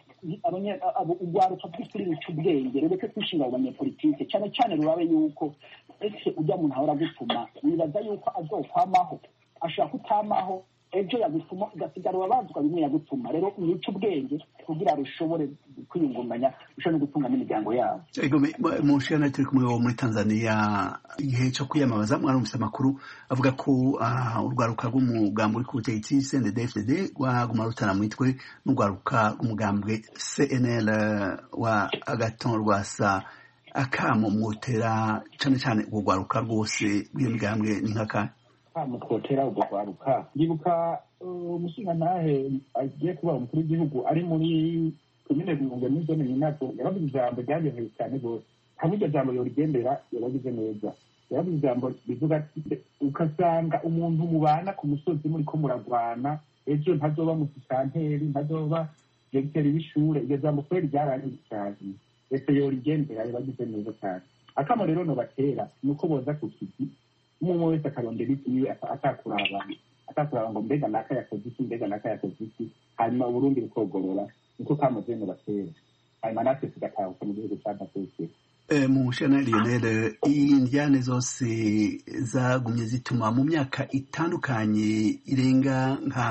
urwaruka by'ukuri ruca ubwenge rureke kwishinga abo banyepolitike cyane cyane rurabe yuko ese ujya muntu ahora gutuma wibaza yuko azokwamaho ashobora kutamaho ejo yagutuma ugasigara urabazwa bimwe yagutuma rero uruca ubwenge kugira rushobore kwiyungunganya ushobora no gutunga n'imiryango yabo. Ego mu nshingano turi kumwe wo muri Tanzania igihe cyo kwiyamamaza mwarumvise amakuru avuga ko urwaruka rw'umugambi uri ku butegetsi C N D D F D D rwaguma rutana mu mitwe n'urwaruka rw'umugambwe C N L wa Agathon Rwasa akamo mwotera cane cane urwo rwaruka rwose rw'iyo migambwe ni nkaka akamo twotera urwo rwaruka ndibuka umushinga ntahe agiye kuba umukuru w'igihugu ari muri komine Rumonge n'izone nyinazo yaravuze ijambo ryagejeje cyane rwose hamwe iryo jambo yorigendera yaragize neza yaravuze ijambo rivuga ati ukasanga umuntu mubana ku musozi muri ko muragwana ejo ntazoba musitanteri ntazoba direkiteri w'ishure iryo jambo kweri ryaranyuze cyane ese yorigendera yaragize neza cyane akamo rero no batera nuko boza ku kizi umwe wese akarondera ikiwe atakuraba atakuraba ngo mbega naka yakoze iki mbega naka yakoze iki hanyuma Burundi bukogorora niko kamaze no batera hanyuma natwe tugatahuka mu gihugu cy'amateka. mu nshingano Lionel indiane zose zagumye zituma mu myaka itandukanye irenga nka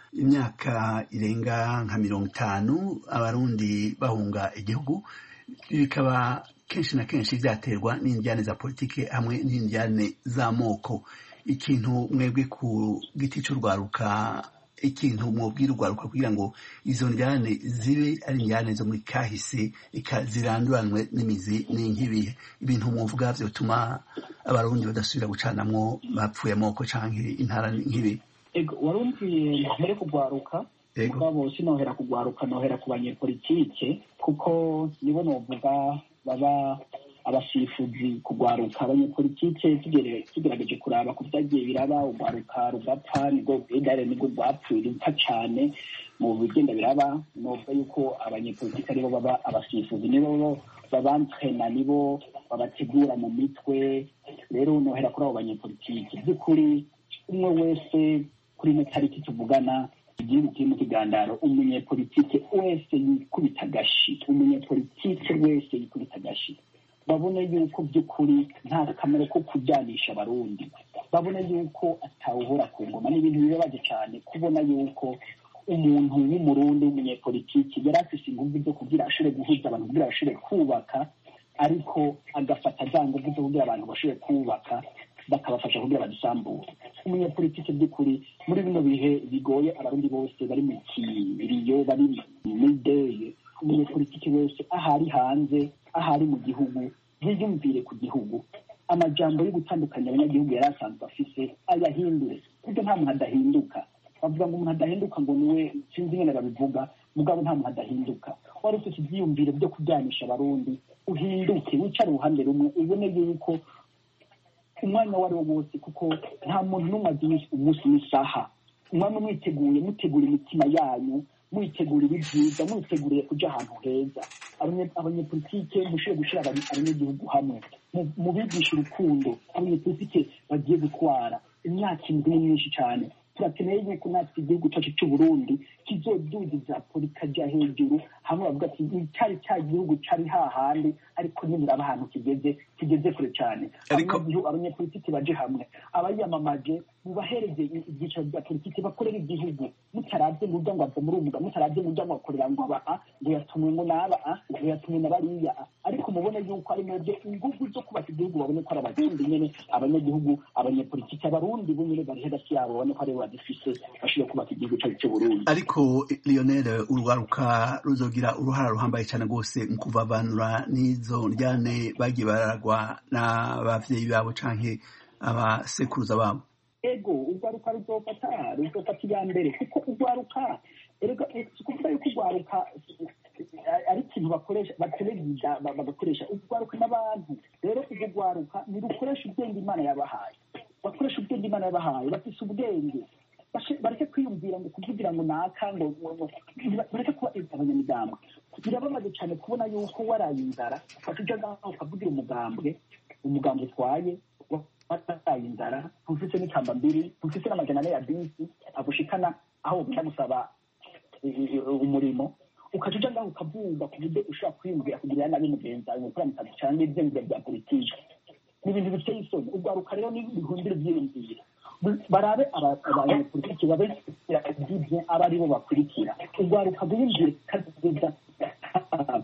imyaka irenga nka mirongo itanu abarundi bahunga igihugu bikaba kenshi na kenshi vyaterwa n'indyane za politike hamwe n'indyane z'amoko. Ikintu mwebwe ku giti c'urwaruka ikintu mwobwira urwaruka kugira ngo izo ndyane zibe ari indyane zo muri kahise ikaziranduranwe n'imizi n'inkibihe ibintu mwovuga vyotuma abarundi badasubira gucanamwo bapfuye amoko canke intara nk'ibi. Ego warumviye mbere kugwaruka mugabo sinohera kugwaruka nohera ku banyepolitike kuko nibo novuga baba abasifuzi kugwaruka abanyepolitike tugerageje kuraba ku vyagiye biraba urwaruka rugapfa nibwo bwidare nibwo rwapfuye rupfa cane mu bigenda biraba novuga yuko abanyepolitike aribo baba abasifuzi nibo babantrena nibo babategura mu mitwe. Rero nohera kuri abo banyepolitike by'ukuri umwe wese kuri ino tariki tuvugana igihugu kiri mu kigandaro umunyepolitike wese yikubita agashi umunyepolitike wese yikubita agashi babona yuko by'ukuri nta kamaro ko kujyanisha abarundi babona yuko atawuhora ku ngoma n'ibintu bibabaje cyane kubona yuko umuntu w'umurundi w'umunyepolitike yari afise ingufu zo kugira ashobore guhuza abantu kugira bashobore kubaka ariko agafata za ngufu zo kugira abantu bashobore kubaka bakabafasha kugira badusambure. Umunyepolitike by'ukuri muri bino bihe bigoye abarundi bose bari mu kiriyo bari muri deye umunyepolitike wese ahari hanze ahari mu gihugu yiyumvire ku gihugu amajambo yo gutandukanya abanyagihugu yari asanzwe afise ayahindure kuko nta muntu adahinduka bavuga ngo umuntu adahinduka ngo niwe sinzi nyine babivuga mugabo nta muntu adahinduka wari ufite ibyiyumviro byo kujyanisha abarundi uhinduke wicare uruhande rumwe ubone yuko umwanya wari wo wose kuko nta muntu n'umwe azi umunsi n'isaha umwanya mwiteguye mutegura imitima yanyu mwitegura ibyiza mwiteguriye kuja ahantu heza abanyepolitike mushobore gushira abanyagihugu hamwe mubigisha urukundo abanyepolitike bagiye gutwara imyaka indwi myinshi cyane turakeneye yuko natwe igihugu cyacu cy'u Burundi kizodugiza polikaja hejuru hamwe bavuga ati cyari cya gihugu cyari hahandi ariko nibura ahantu kigeze kigeze kure cyane abanyepolitike baje hamwe abayamamaje mubahereze ibyiciro bya politiki bakorera igihugu mutarabye ngo ngo ava muri umuga mutarabye ngo ngo akorera ngo aba ngo yatumwe ngo naba ngo yatumwe na bariya ariko mubone yuko ari mwebwe ingufu zo kubaka igihugu babone ko ari abarundi nyene abanyagihugu abanyepolitike abarundi bunyene bari hagati yabo babone ko ari badifise bashobora kubaka igihugu cyacu cy'u Burundi. Ariko Lionel urwaruka ruzogira uruhara ruhambaye cyane rwose mu kuvavanura n'izo ndyane bagiye baragwa n'abavyeyi babo canke abasekuruza babo. Ego urwaruka ruzofata ruzofata iya mbere kuko urwaruka erega kuvuga yuko urwaruka ari ikintu bakoresha bateregiza bagakoresha urwaruka n'abantu rero urwo rwaruka nirukoresha ubwenge Imana yabahaye bakoresha ubwenge Imana yabahaye bafise ubwenge bareke kwiyumvira ngo kuvugira ngo naka ngo bareke kuba abanyamigambwe birabamaze cyane kubona yuko waraye inzara ukaja ngaho ukavugira umugambwe umugambwe utwaye bataye inzara ufise n'ikamba mbiri ufise n'amajana ane ya bisi agushikana aho ugenda gusaba umurimo ukaja ngaho ukavuga ku buryo ushobora kwiyumvira kugirira nabi mugenzi wawe gukora mutazi cyane ivyiyumviro bya politiki n'ibintu biteye isoni urwaruka rero n'ibihundire vyiyumvire barabe abanyepolitiki babe aba aribo bakurikira urwaruka rwiyumvire kazoza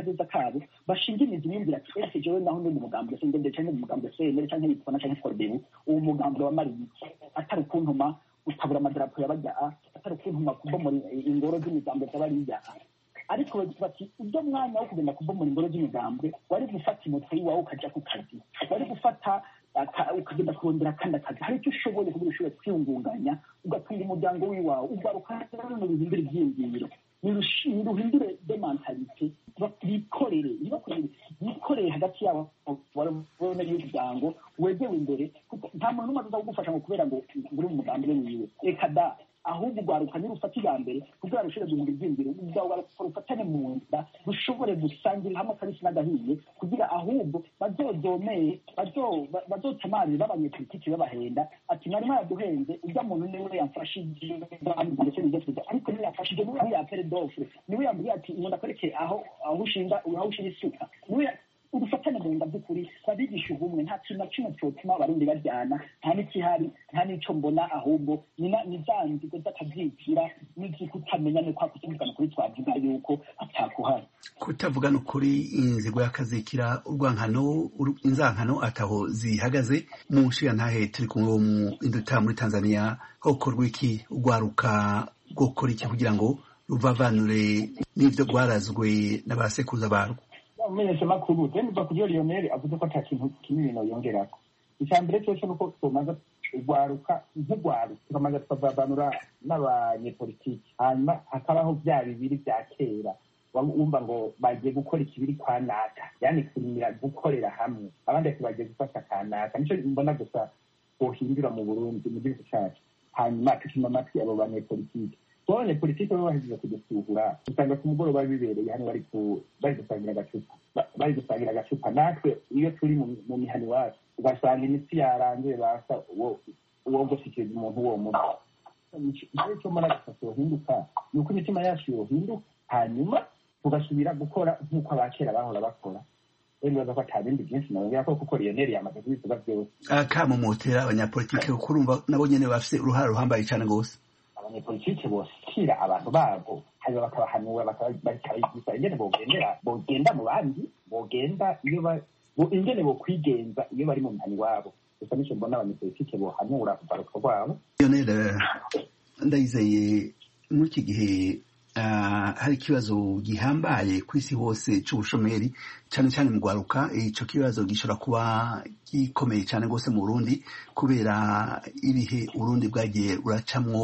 kazoza kabo bashinga imizi yumvira ati ese jewe naho ndi mu mugambi se ndende cyane mu mugambi se ndende cyane yitwa cyane Fordebu uwo mugambi wa Mari atari kuntuma utabura amadarapo yabajya atari kuntuma kubomora ingoro z'imigambi z'abariya ariko bati ibyo mwanya wo kugenda kubomora ingoro z'imigambi wari gufata imoto yiwawe ukaja ku kazi wari gufata ukagenda kurondera kandi akazi hari icyo ushoboye kugira ushobore kwiyungunganya ugatunga umuryango wiwawe ugaruka no bihindura ibyiyumviro ni ruhindure de mentalite bikorere bikorere hagati yabo barabona y'umuryango wegewe imbere nta muntu n'umwe azagufasha ngo kubera ngo uri mu mugambi wiwe reka da ahubwo ugwaruka n'urufata iya mbere kugira rushobore guhindura ibyiyumviro ugwaruka rufatane mu nda rushobore gusangira hamwe akabisi n'agahiye kugira ahubwo bazozomeye bazotamarire b'abanyepolitiki babahenda ati mwari mwaraduhenze ujya muntu niwe yamfashije ariko niwe yamfashije niwe yapere dofre niwe yambwiye ati umuntu akwereke aho aho ushinga aho ushinga isuka niwe urufatane mu nda by'ukuri babigisha ubumwe nta kintu na kimwe cyotuma abarundi bajyana nta n'ikihari nta n'icyo mbona ahubwo ni za nzigo z'akabyikira n'izikutamenya ni kwa kutuvugana kuri twavuga yuko atakuhari kutavugana ukuri inzigo y'akazikira urwankano inzankano ataho zihagaze mu nshinga ntahe turi kumwe mu induta muri Tanzania hokorwa iki urwaruka gukora iki kugira ngo ruvavanure n'ivyo rwarazwe n'abasekuruza barwo umenyesha makuru temba kujyo Lionel avuze ko ata kintu kinini no yongerako icyambere cyose nuko tumaze ugwaruka nk'ugwaruka tukamaze tukavanura n'abanyepolitiki hanyuma hakabaho bya bibiri bya kera wumva ngo bagiye gukora ikibiri kwa naka yani kurimira gukorera hamwe abandi bagiye gufasha kanaka nico mbona gusa bohindura mu Burundi mu gihugu cyacu hanyuma tukima amatwi abo banyepolitiki Bone politiki baba bahize kudusuhura usanga ku mugoroba bibereye hano bari ku bari gusangira agacupa bari gusangira agacupa natwe iyo turi mu mihani wacu ugasanga imitsi yarangiye basa uwo uwo gushikiriza umuntu uwo muntu icyo cyo mara gufasha hinduka nuko imitima yacu yohinduka hanyuma tugasubira gukora nk'uko abakera bahora bakora rero baza ko atabindi byinshi nawe yako kuko Lionel yamaze kubivuga byose akamo motera abanyapolitiki kurumva nabo nyene bafite uruhara ruhambaye cyane gose abanyepolitiki bosikira abantu babo hanyuma bakabahanura bakabayigisa ingene bogendera bogenda mu bandi bogenda iyo ingene bo kwigenza iyo bari mu mihani wabo gusa nico mbona abanyepolitiki bohanura kugaruka rwabo Lionel ndayizeye muri iki gihe hari ikibazo gihambaye ku isi hose c'ubushomeri cyane cyane mu gwaruka ico kibazo gishobora kuba gikomeye cyane gose mu Burundi kubera ibihe Burundi bwagiye uracamwo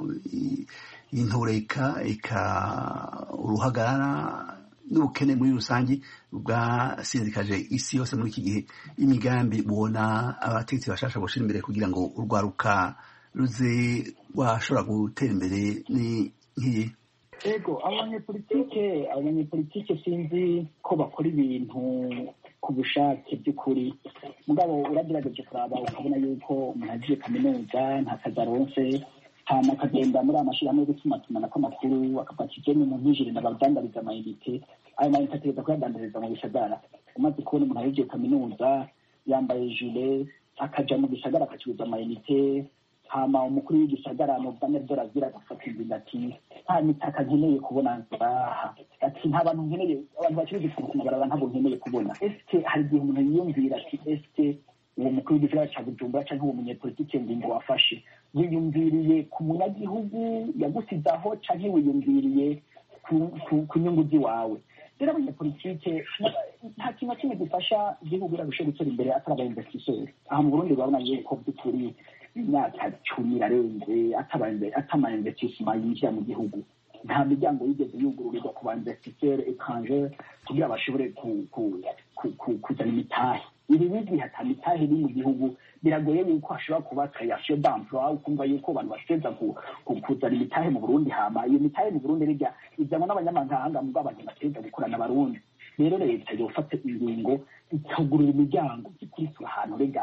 intoreka eka uruhagarara n'ubukene muri rusangi bwasindikaje isi yose muri iki gihe imigambi mubona abategetsi bashasha boshira imbere kugira ngo urwaruka ruze washobora gutera imbere ni nk'iyi ego abanyepolitike abanyepolitike sinzi ko bakora ibintu ku bushake by'ukuri mugabo uragerageje kuraba ukabona yuko umuntu agiye kaminuza nta kazi aronse hama akagenda muri amashirahamwe yo gutumatumanako amakuru akafata igeni umuntu ijire n'abadandariza amayinite ayo mayinite ategereza kuyadandariza mu bisagara umaze kubona umuntu agiye kaminuza yambaye jule akaja mu gisagara akacuruza amayinite hama umukuru w'igisagara mu bwane dorazira agafata ingingo ati nta mitaka nkeneye kubona ngaha ati nta bantu nkeneye abantu bacuruza ku mabarabara ntabwo nkeneye kubona ese hari igihe umuntu yiyumvira ati ese uwo mukuru w'igisagara ca Bujumbura canke uwo munyepolitike ngingo wafashe wiyumviriye ku munyagihugu yagusizaho canke wiyumviriye ku nyungu ziwawe rero abanyepolitike nta kintu kimwe gifasha igihugu birarushaho gutera imbere atari abainvestiseri aha mu Burundi babona yuko by'ukuri imyaka cumi irarenze atama investissement yinjira mu gihugu nta miryango yigeze yugururirwa ku ba investisseurs étrangers kugira bashobore kuzana imitahe ibi bigihe ata mitahe iri mu gihugu biragoye yuko hashobora kuba création d'emploi ukumva yuko abantu bashobora kuzana imitahe mu Burundi hama iyo mitahe mu Burundi rijya izanwa n'abanyamahanga mu bw'abantu bateza gukorana n'abarundi rero leta yofata ingingo ikagurira imiryango ikuri turi ahantu rega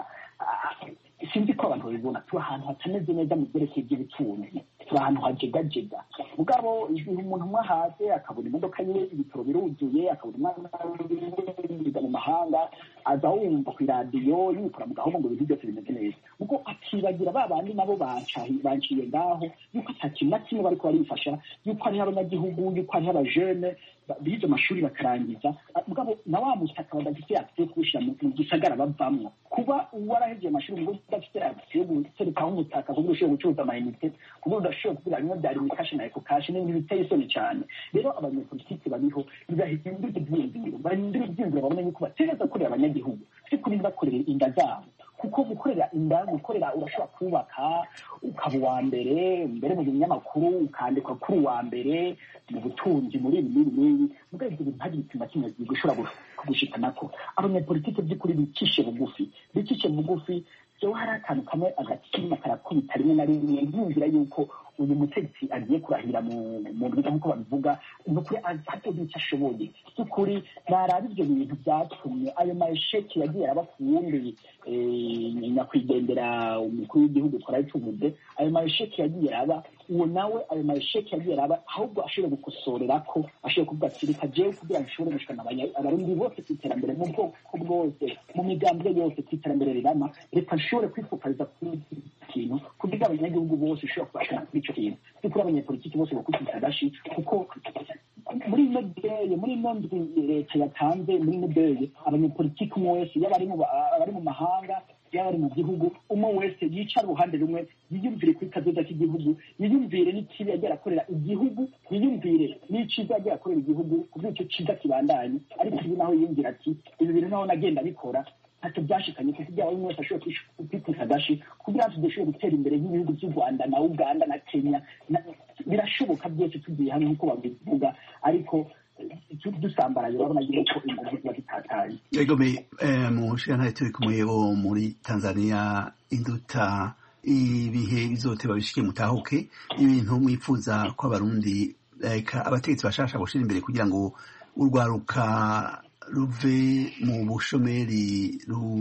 sinzi ko abantu babibona turi ahantu hatameze neza mu byerekeye by'ubutunzi turi ahantu hajegajega mugabo igihe umuntu umwe ahaze akabona imodoka yiwe ibitaro biruzuye akabona umwana wiga mu mahanga aza wumva ku iradiyo yikora mu gahunda ngo ibintu byose bimeze neza kuko akibagira ba bandi nabo banciye ngaho yuko ata kintu na kimwe bariko barifasha yuko hariho abanyagihugu yuko hariho abajene bize amashuri bakarangiza mugabo na wa mutaka badafite akisiyo kuwushyira mu gisagara bavamwo kuba warahegeye amashuri ngo udafite akisiyo guterekaho umutaka kuburyo ushobora gucuruza amayinite kuburyo udashobora kugira bimwe byari mu kashi na eko kashi n'ibintu biteye isoni cyane rero abanyepolitiki bariho ntibahindura ibyiyumviro bahindura ibyiyumviro babona yuko bategereza gukorera abanyagihugu si kuri bakorera inda zabo kuko gukorera inda gukorera urashobora kubaka ukaba uwa mbere mbere mu binyamakuru ukandikwa kuri uwa mbere mu butunzi muri ibi n'ibi n'ibi mugabo ibyo bintu ntagire ikintu na kimwe gishobora kugushikanako abanyapolitiki by'ukuri bicishe bugufi bicishe bugufi jewe hari akantu kamwe agatima karakubita rimwe na rimwe nkumvira yuko uyu mutegetsi agiye kurahira mu ndwiga nk'uko babivuga ni ukuri atagira icyo ashoboye by'ukuri naraba ibyo bintu byatumye ayo masheki yagiye araba ku wundi nyakwigendera umukuru w'igihugu twarabicuvuze ayo masheki yagiye araba uwo nawe ayo masheki yagiye araba ahubwo ashobora gukosorera ko ashobora kuvuga ati reka jewe kugira ngo nshobore gushikana abarundi bose ku iterambere mu bwoko bwose mu migambwe yose ku iterambere rirama reka nshobore kwifokaliza kuri iki kintu kugira abanyagihugu bose ushobora kubashana kuri icyo kintu by'ukuri abanyapolitiki bose bakubita agashi kuko muri ino deye muri ino ndwi leta yatanze muri ino deye abanyapolitiki umwe wese yaba ari mu mahanga yaba ari mu gihugu umwe wese yicara uruhande rumwe yiyumvire kuri kazoza k'igihugu yiyumvire n'ikibi yagiye arakorera igihugu yiyumvire n'iciza yagiye akorera igihugu kubwo icyo ciza kibandanye ariko ibi naho yiyumvira ati ibi bintu naho nagenda bikora ntacyo byashikanye kuko ibyawe umwe wese ashobora kwitwika agashi kugira ngo tudashobora gutera imbere nk'ibihugu by'u Rwanda na Uganda na Kenya birashoboka byose tugiye hamwe nk'uko babivuga ariko dusambaraye urabona yuko ingufu ziba zitatanye yego me mu shana turi kumwe bo muri Tanzania induta ibihe bizoteba bishike mutahuke ibintu mwifuza ko abarundi abategetsi bashasha gushira imbere kugira ngo urwaruka ruve mu bushomeri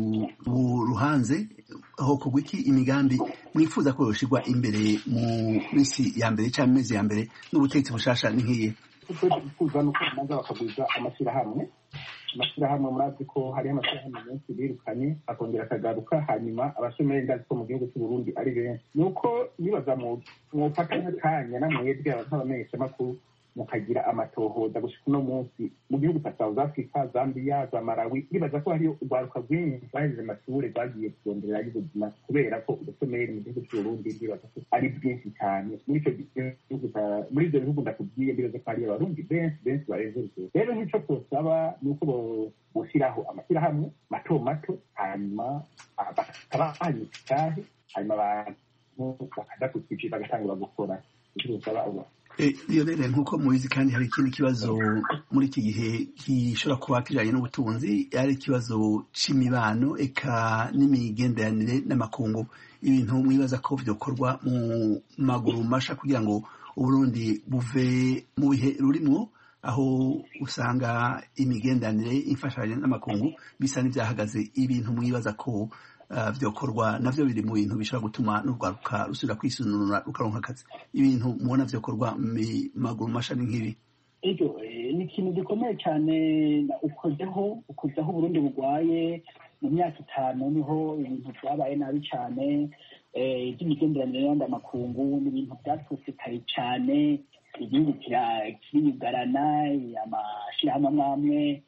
ruhanze aho kugwiki imigambi mwifuza ko yoshirwa imbere mu misi ya mbere cyangwa amezi ya mbere n'ubutegetsi bushasha ni nk'iye twifuza nuko babanza bakagwiza amashyirahamwe amashyirahamwe murazi ko hariho amashyirahamwe menshi birukanye akongera akagaruka hanyuma abashomeri ndazi ko mu gihugu cy'u Burundi ari benshi nuko nibaza mwofata nk'akanya namwebwe nk'abamenyeshamakuru mukagira amatohoza gushika uno munsi mu gihugu cya South Africa, Zambia, za Malawi nibaza ko hariyo urwaruka rwinshi bahejeje amashuri bagiye kuronderera y'ubuzima kubera ko ubushomeri mu gihugu cy'u Burundi nibaza ko ari bwinshi cyane muri icyo gihugu muri ibyo bihugu ndakubwiye nibaza ko hariyo abarundi benshi benshi barenze urugero rero nk'icyo twosaba ni uko boshyiraho amashyirahamwe mato mato hanyuma bakaba hanyuma hanyuma abantu bakaja ku kiciro bagatangura gukora icyo twosaba ubu iyo rero nk'uko mubizi kandi hari ikindi kibazo muri iki gihe gishobora kuba kijanye n'ubutunzi ari ikibazo c'imibano eka n'imigenderanire n'amakungu ibintu mwibaza ko vyokorwa mu maguru masha kugira ngo Uburundi buve mu bihe rurimwo aho usanga imigenderanire imfashanyo n'amakungu bisa n'ivyahagaze ibintu mwibaza ko vyokorwa navyo biri mu bintu bishobora gutuma n'urwaruka rusubira kwisununura rukaronka akazi ibintu mubona vyokorwa mu maguru masha ni nk'ibi ego ni ikintu gikomeye cyane ukozeho ukozeho Burundi bugwaye mu myaka itanu niho ibintu byabaye nabi cyane iby'imigenderanire y'andi amakungu n'ibintu byatosekaye cyane igihugu kiriyugarana amashyirahamwe amwe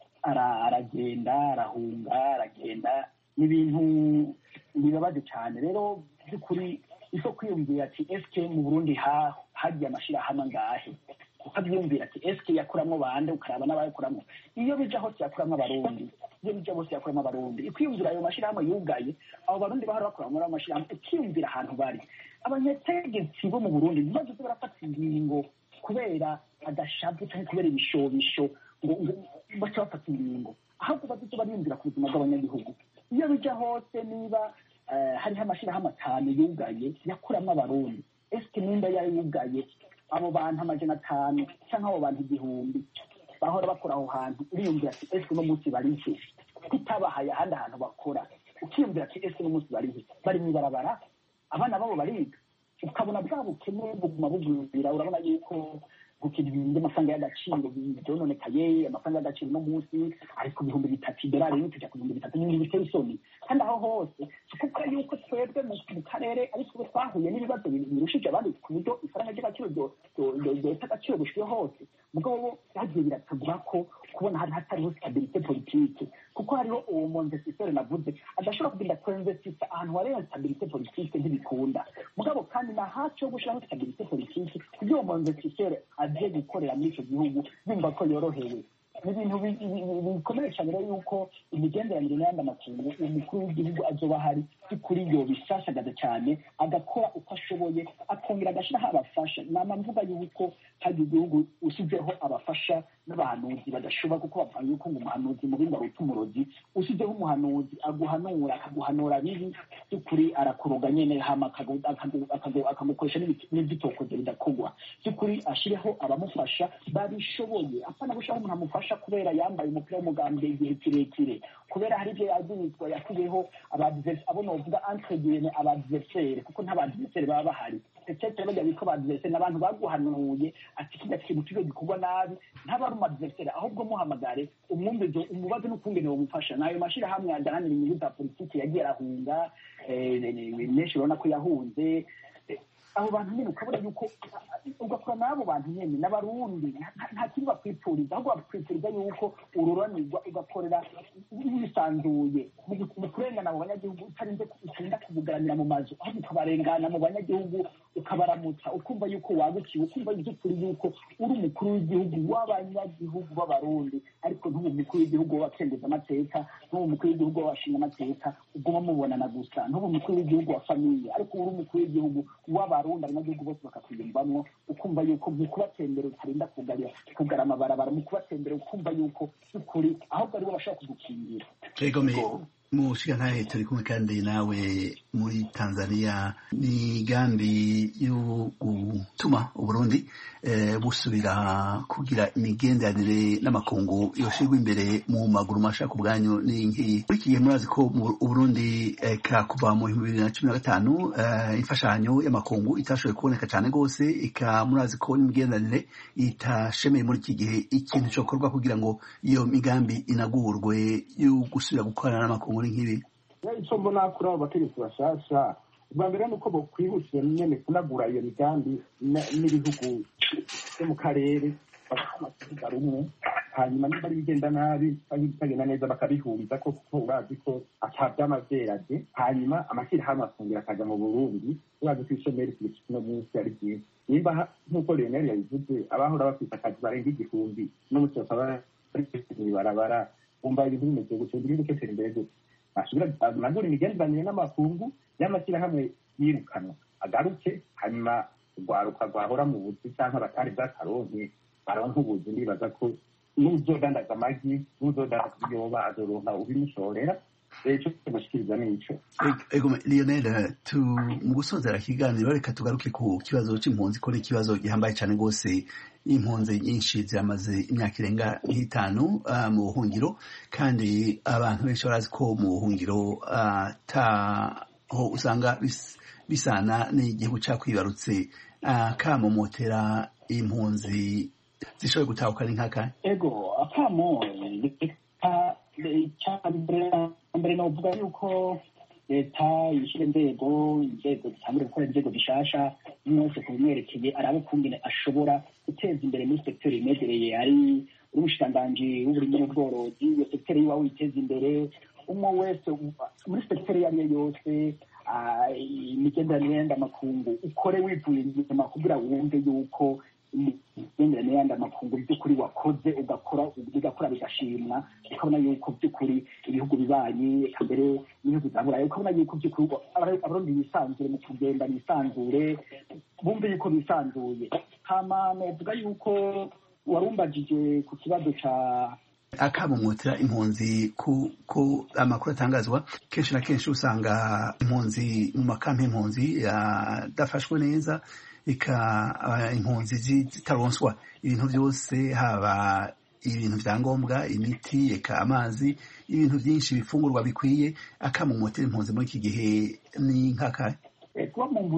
aragenda arahunga aragenda n'ibintu bibabaje cyane rero by'ukuri iso kwiyumvira ati eske mu Burundi hagiye amashirahamwe angahe ukabyumvira ati eske yakuramwo bande ukaraba n'abayakuramwo iyo bija hose yakuramwo abarundi iyo bija hose yakuramwo abarundi ikwiyumvira ayo mashirahamwe yugaye abo barundi bahora bakuramwo muri amashirahamwe ukiyumvira ahantu bari abanyategetsi bo mu Burundi ntibaje barafata ingingo kubera agashavu cyangwa kubera ibishobisho ngo baca bafata ingingo ahubwo bazizo bariyumvira ku buzima bw'abanyagihugu iyo bija hose niba hariho amashirahamwe atanu yugaye yakuramwo abarundi eske nimba yayugaye abo bantu amajana atanu cyangwa abo bantu igihumbi bahora bakora aho hantu uriyumvira ati eske uno munsi barihe kutabahaye ahandi hantu bakora ukiyumvira ati eske uno munsi barihe bari mw'ibarabara abana babo bariga ukabona bwa bukene buguma bugwira urabona yuko gukina ibintu by'amafaranga y'agaciro byononekaye amafaranga y'agaciro no munsi ariko ibihumbi bitatu idolari rimwe tujya ku bihumbi bitatu n'ibindi biteye isoni kandi aho hose si kuvuga yuko twebwe mu karere ari twe twahuye n'ibibazo birushije abandi ku buryo ifaranga ry'agaciro ryota agaciro gushiye hose mugabo byagiye biratagura ko kubona hari hatariho stabilite politike kuko hariho uwo monvestiseri navuze adashobora kugenda kuinvestisa ahantu hariho stabilite politike ntibikunda mugabo kandi na haco yo gushiraho stabilite politike kugira uwo monvestiseri aje gukorera muri icyo gihugu yumva ko yorohewe ni ibintu bikomeye cyane rero yuko imigenderanire n'ayandi amakungu umukuru w'igihugu azoba hari kuri yo bishashagaza cyane agakora uko ashoboye akongera agashyiraho abafasha nama mvuga yuko hari igihugu usizeho abafasha n'abahanuzi badashobora kuko bavuga yuko ngo umuhanuzi mu bindi aruta umurozi usizeho umuhanuzi aguhanura akaguhanura bibi by'ukuri arakuroga nyene hama akagukoresha n'ibitokozo bidakogwa by'ukuri ashireho abamufasha babishoboye apana gushiraho umuntu amufasha kubera yambaye umupira w'umugambwe igihe kirekire kubera hari ibyo yagirizwa yakuyeho abo novuga entre guillemets abadversaire kuko nta badversaire baba bahari peut-être bajya biko badversaire n'abantu baguhanuye ati kijya kintu kigo gikorwa nabi ntabari mu adversaire ahubwo muhamagare umwumbezo umubaze n'ukungene wo mufasha nayo mashira hamwe adananira inyungu za politiki yagiye arahunga menshi urabona ko yahunze abo bantu nyine ukabona yuko ugakora n'abo bantu nyine n'abarundi nta kintu bakwipfuriza ahubwo bakwipfuriza yuko ururanirwa ugakorera wisanzuye mu kurengana mu banyagihugu utarinze utarinda kubugaranira mu mazu ahubwo ukabarengana mu banyagihugu ukabaramutsa ukumva yuko wagukiwe ukumva by'ukuri yuko uri umukuru w'igihugu w'abanyagihugu b'abarundi ariko ntube umukuru w'igihugu w'abakengeza amateka ntube umukuru w'igihugu w'abashinga amateka uguma mubonana gusa ntube umukuru w'igihugu wa famiye ariko uri umukuru w'igihugu w'abarundi abanyagihugu bose bakakwiyumvamwo ukumva yuko mu kubatembera utarinda kugarira kugara amabarabara mu kubatembera ukumva yuko by'ukuri ahubwo aribo bashobora kugukingira mushiga ntahe turi kumwe kandi nawe muri Tanzania migambi yo gutuma Uburundi eh, busubira kugira imigenderanire n'amakungu yoshirwa imbere mu maguru masha ku bwanyu n'inki muri kiye murazi ko mu Burundi eh, ka kuva mu bibiri na cumi na gatanu eh, imfashanyo y'amakungu itashoboye kuboneka cyane gose ika murazi ko imigenderanire itashemeye muri iki gihe ikintu cyo korwa kugira ngo iyo migambi inagurwe yo gusubira gukorana n'amakungu nk'ibi icyo mbona kuri abo bategetsi bashasha ubwa mbere ni uko bokwihutira nyene kunagura iyo migambi n'ibihugu byo mu karere bakamakuvuga rumwe hanyuma niba ari bigenda nabi cyangwa bitagenda neza bakabihuriza ko kuko urazi ko atavyamavyeraje hanyuma amashyirahamwe akongera akaja mu Burundi urazi ko ishomeri kino munsi ari byiza nimba nk'uko Lionel yabivuze abahora bafite akazi barenga igihumbi n'umunsi bakaba bari barabara umva ibintu bimeze gutyo biri gutera imbere gutyo ashobora nagura imigenderanire n'amakungu y'amashyirahamwe yirukanwa agaruke hanyuma rwaruka rwahora mu buzi cyangwa abatari bw'akaronke baronka ubuzi ndibaza ko n'uzodandaza amagi n'uzodandaza ibiyoba azoronka ubimushorera ejo tumushikiriza n'ico ego Lionel tu mu gusozera ikiganiro reka tugaruke ku kibazo c'impunzi ko n'ikibazo gihambaye cyane gose impunzi nyinshi zamaze imyaka irenga nk'itanu uh, mu buhungiro kandi abantu benshi barazi ko mu buhungiro ataho uh, usanga bis, bisana n'igihugu cakwibarutse uh, kamomotera impunzi zishoboye gutahukana inkaka ego akamo mbere novuga yuko leta yishyira inzego inzego zitangire gukora inzego zishasha mwese kubimwerekeye arabe kungene ashobora guteza imbere muri sekiteri imegereye ari uri umushikiranganji w'uburimyi n'ubworozi iyo sekiteri yiwa witeza imbere umwe wese muri sekiteri iyo ariyo yose imigenderanire y'amakungu ukore wivuye inyuma kugira wumve yuko imigenderanire y'amakungu by'ukuri wakoze ugakora bigakora bigashimwa ukabona yuko by'ukuri ibihugu bibanyi mbere n'ibihugu byaburaye ukabona yuko by'ukuri abarundi bisanzure mu kugenda bisanzure bumve yuko bisanzuye hama novuga yuko warumbajije ku kibazo ca akamumutira impunzi ku ko amakuru atangazwa kenshi na kenshi usanga impunzi mu makampi impunzi yadafashwe neza ika impunzi zitaronswa ibintu byose haba ibintu vyangombwa imiti eka amazi ibintu byinshi bifungurwa bikwiye akamumutira impunzi muri iki gihe ni nkaka kuba mu mpunzi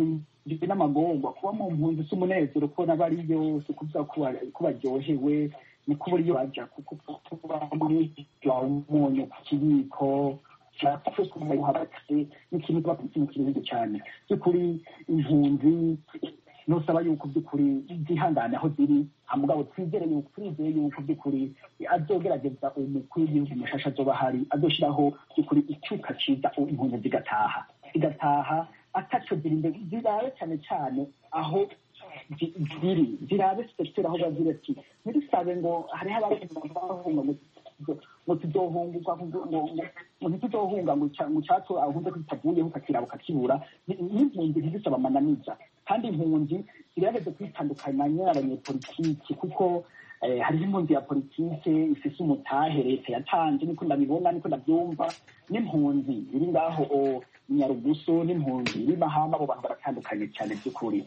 ndetse n'amagorwa kuba mu mpunzi si umunezero kubona bariyo si ukuvuga ko baryohewe ni kubura iyo baja kuko kuba muri umunyu ku kibiko cyafashe kumuhabakse n'ikintu tuba ikintu kinini cyane by'ukuri impunzi nosaba yuko by'ukuri zihangane aho ziri hamugabo twizere yuko twizeye yuko by'ukuri azogerageza umukuru w'igihugu mushasha azoba hari azoshiraho by'ukuri icyuka ciza impunzi zigataha zigataha ataco ziri imbere zirabe cyane cyane aho ziri zirabe secteur aho bazira ati ntidusabe ngo hariho abahunga ngo tuzohunguka ngo ntituzohunga ngo cyato ahunze ko kitavuyeho kakirabo kakibura n'impunzi ntizisaba amananiza kandi impunzi zirageze kwitandukanya n'abanyepolitiki kuko hariho impunzi ya politike ifise umutahe leta yatanze niko ndabibona niko ndabyumva n'impunzi iri ngaho Nyarugusu n'impunzi iri Mahama abo bantu baratandukanye cyane by'ukuri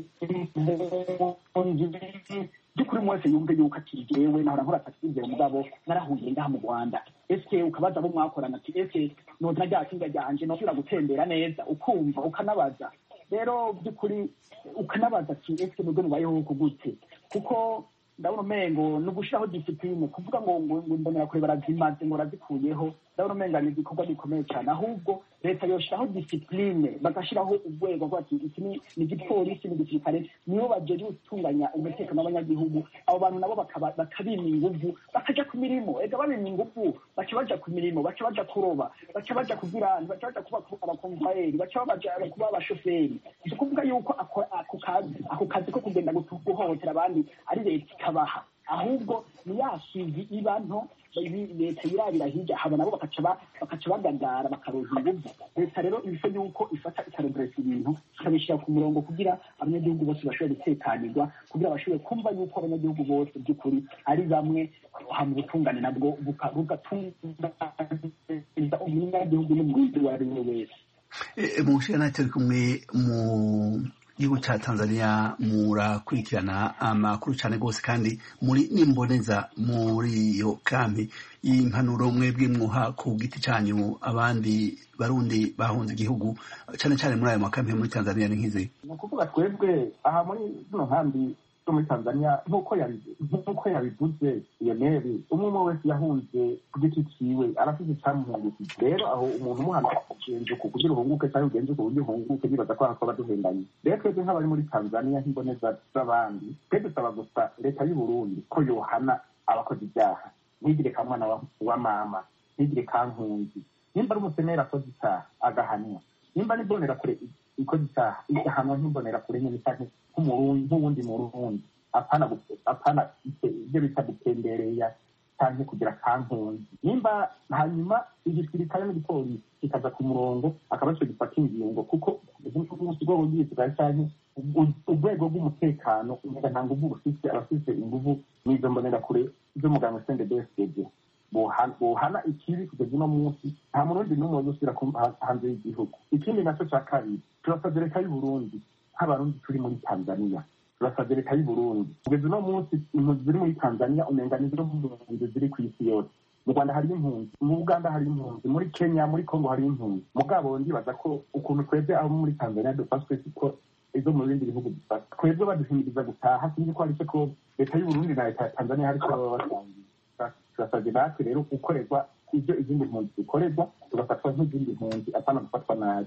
by'ukuri mwese yumve yuko ati jewe nahora nkora taxi mugabo narahuye ngaha mu Rwanda ese ukabaza abo mwakorana ati ese nodra ryakinga ryanje nosubira gutembera neza ukumva ukanabaza rero by'ukuri ukanabaza ati ese nubwo mubayeho kugute kuko ndabona umengo no gushiraho discipline kuvuga ngo ngo mbonera kure barazimaze ngo razikuyeho ndabona umenga ni igikorwa gikomeye cyane ahubwo leta yoshiraho discipline bagashiraho urwego rwa ati iki ni igipolisi ni igisirikare nibo bajeje gutunganya umutekano w'abanyagihugu abo bantu nabo bakabima inguvu bakaja ku mirimo ega babima inguvu baca baja ku mirimo baca baja kuroba baca baja kugira baca baja kuba abakonvoyeri baca baja kuba abashoferi ni kuvuga yuko ako kazi ako kazi ko kugenda guhohotera abandi ari leta ikabaha ahubwo niyashizi ibanto leta yirabira hirya haba nabo bakaca bakaca bagandara bakaroza inguvu leta rero ibisho yuko ifata ikaregresa ibintu ikabishyira ku murongo kugira abanyagihugu bose bashobore gutekanirwa kugira bashobore kumva yuko abanyagihugu bose by'ukuri ari bamwe hamwe ubutungane nabwo bugatunga umunyagihugu n'umurundi uwo ari we wese mu nshingano turi kumwe mu igihugu cya Tanzania murakurikirana amakuru cyane rwose kandi muri nimboneza muri iyo kampi y'impanuro mwebwe mwuha ku giti cyanyu abandi barundi bahunze igihugu cyane cyane muri ayo makampi muri Tanzania ni nk'izi ni ukuvuga twebwe aha muri zino nkambi zo muri Tanzania nk'uko yabivuze iyo neri umwe umwe wese yahunze ku giti ciwe arafite icyamuhungukije rero aho umuntu umuhana ugenze ku kugira uhunguke cyangwa ugenze ku buryo uhunguke bibaza ko hakaba duhendanye rero twebwe nk'abari muri Tanzania nk'imboneza z'abandi twe dusaba gusa leta y'u Burundi ko yohana abakoze ibyaha ntigire ka mwana wa mama ntigire ka nkunzi nimba ari umuseneri akoze icyaha agahanwa nimba ari mbonera kure ikoze icyaha igahanwa nk'imbonera kure nyine cyane nk'uwundi murundi apana apana ibyo bita gutembereya cyangwa kugira kankunzi nimba hanyuma igisirikare n'igipolisi kikaza ku murongo akaba cyo gifata ingingo kuko umunsi rwo bw'igisigaye cyane urwego rw'umutekano umenya nta nguvu bufite abafite inguvu n'izo mbonera kure z'umuganga sende besege bohana ikibi kugeza uno munsi nta murundi n'umwe uzusubira hanze y'igihugu ikindi nacyo cya kabiri turasabye leta y'u Burundi nk'abarundi turi muri Tanzania turasabye leta y'u Burundi kugeza uno munsi impunzi ziri muri Tanzania umenga ni zo mpunzi ziri ku isi yose mu Rwanda hari impunzi mu Uganda hari impunzi muri Kenya muri Congo hari impunzi mugabo ndibaza ko ukuntu twebwe abo muri Tanzania dufashwe siko izo mu bindi bihugu dufashwe twebwe baduhimiriza gutaha sinzi ko ari cyo ko leta y'u Burundi na leta ya Tanzania hari cyo baba basangiye turasabye natwe rero gukorerwa ibyo izindi mpunzi zikorerwa tugafatwa nk'izindi mpunzi apana gufatwa nabi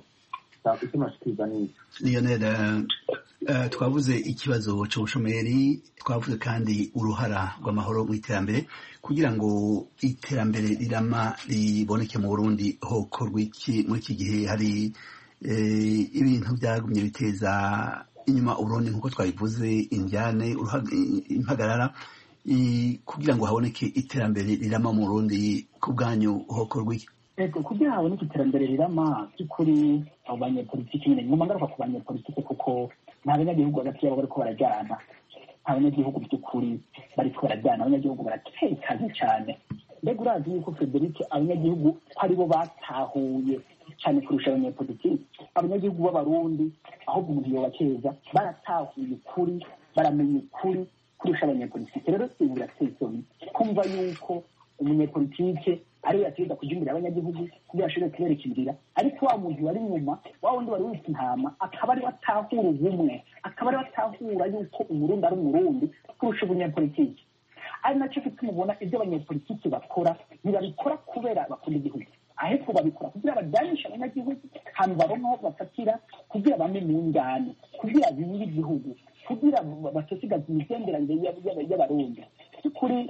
Lionel uh, twavuze ikibazo cy'ubushomeri twavuze kandi uruhara rw'amahoro mu iterambere kugira ngo iterambere rirama riboneke mu Burundi hokorwa iki muri iki gihe hari ibintu byagumye biteza inyuma Burundi nk'uko twabivuze injyane impagarara kugira ngo haboneke iterambere rirama mu Burundi ku bwanyu hokorwa iki ego kugira haboneke iterambere rirama by'ukuri abo banyepolitiki nyine ngomba ngaruka ku banyepolitiki kuko nta banyagihugu hagati yabo bariko barajyana nta banyagihugu by'ukuri bariko barajyana abanyagihugu baratekanye cyane mbega urazi yuko Frederic abanyagihugu ko aribo batahuye cyane kurusha abanyepolitiki abanyagihugu b'abarundi ahubwo umuntu yobakeza baratahuye ukuri baramenya ukuri kurusha abanyepolitiki rero birateye isoni kumva yuko umunyepolitike ariwe yategeka kuja imbere y'abanyagihugu kugira ashobore kubereka inzira, ariko wa muntu wari inyuma wa wundi wari wita intama akaba ari watahura ubumwe, akaba ari watahura yuko umurundi ari umurundi kurusha umunyepolitike. ari nacyo gituma ubona ibyo abanyepolitiki bakora ntibabikora kubera bakunda igihugu, ahubwo babikora kugira bajyanishe abanyagihugu, hanyuma baronke aho bafatira kugira bame mu ngano, kugira bimire igihugu, kugira batosigaza imigenderanire y'abarundi. By'ukuri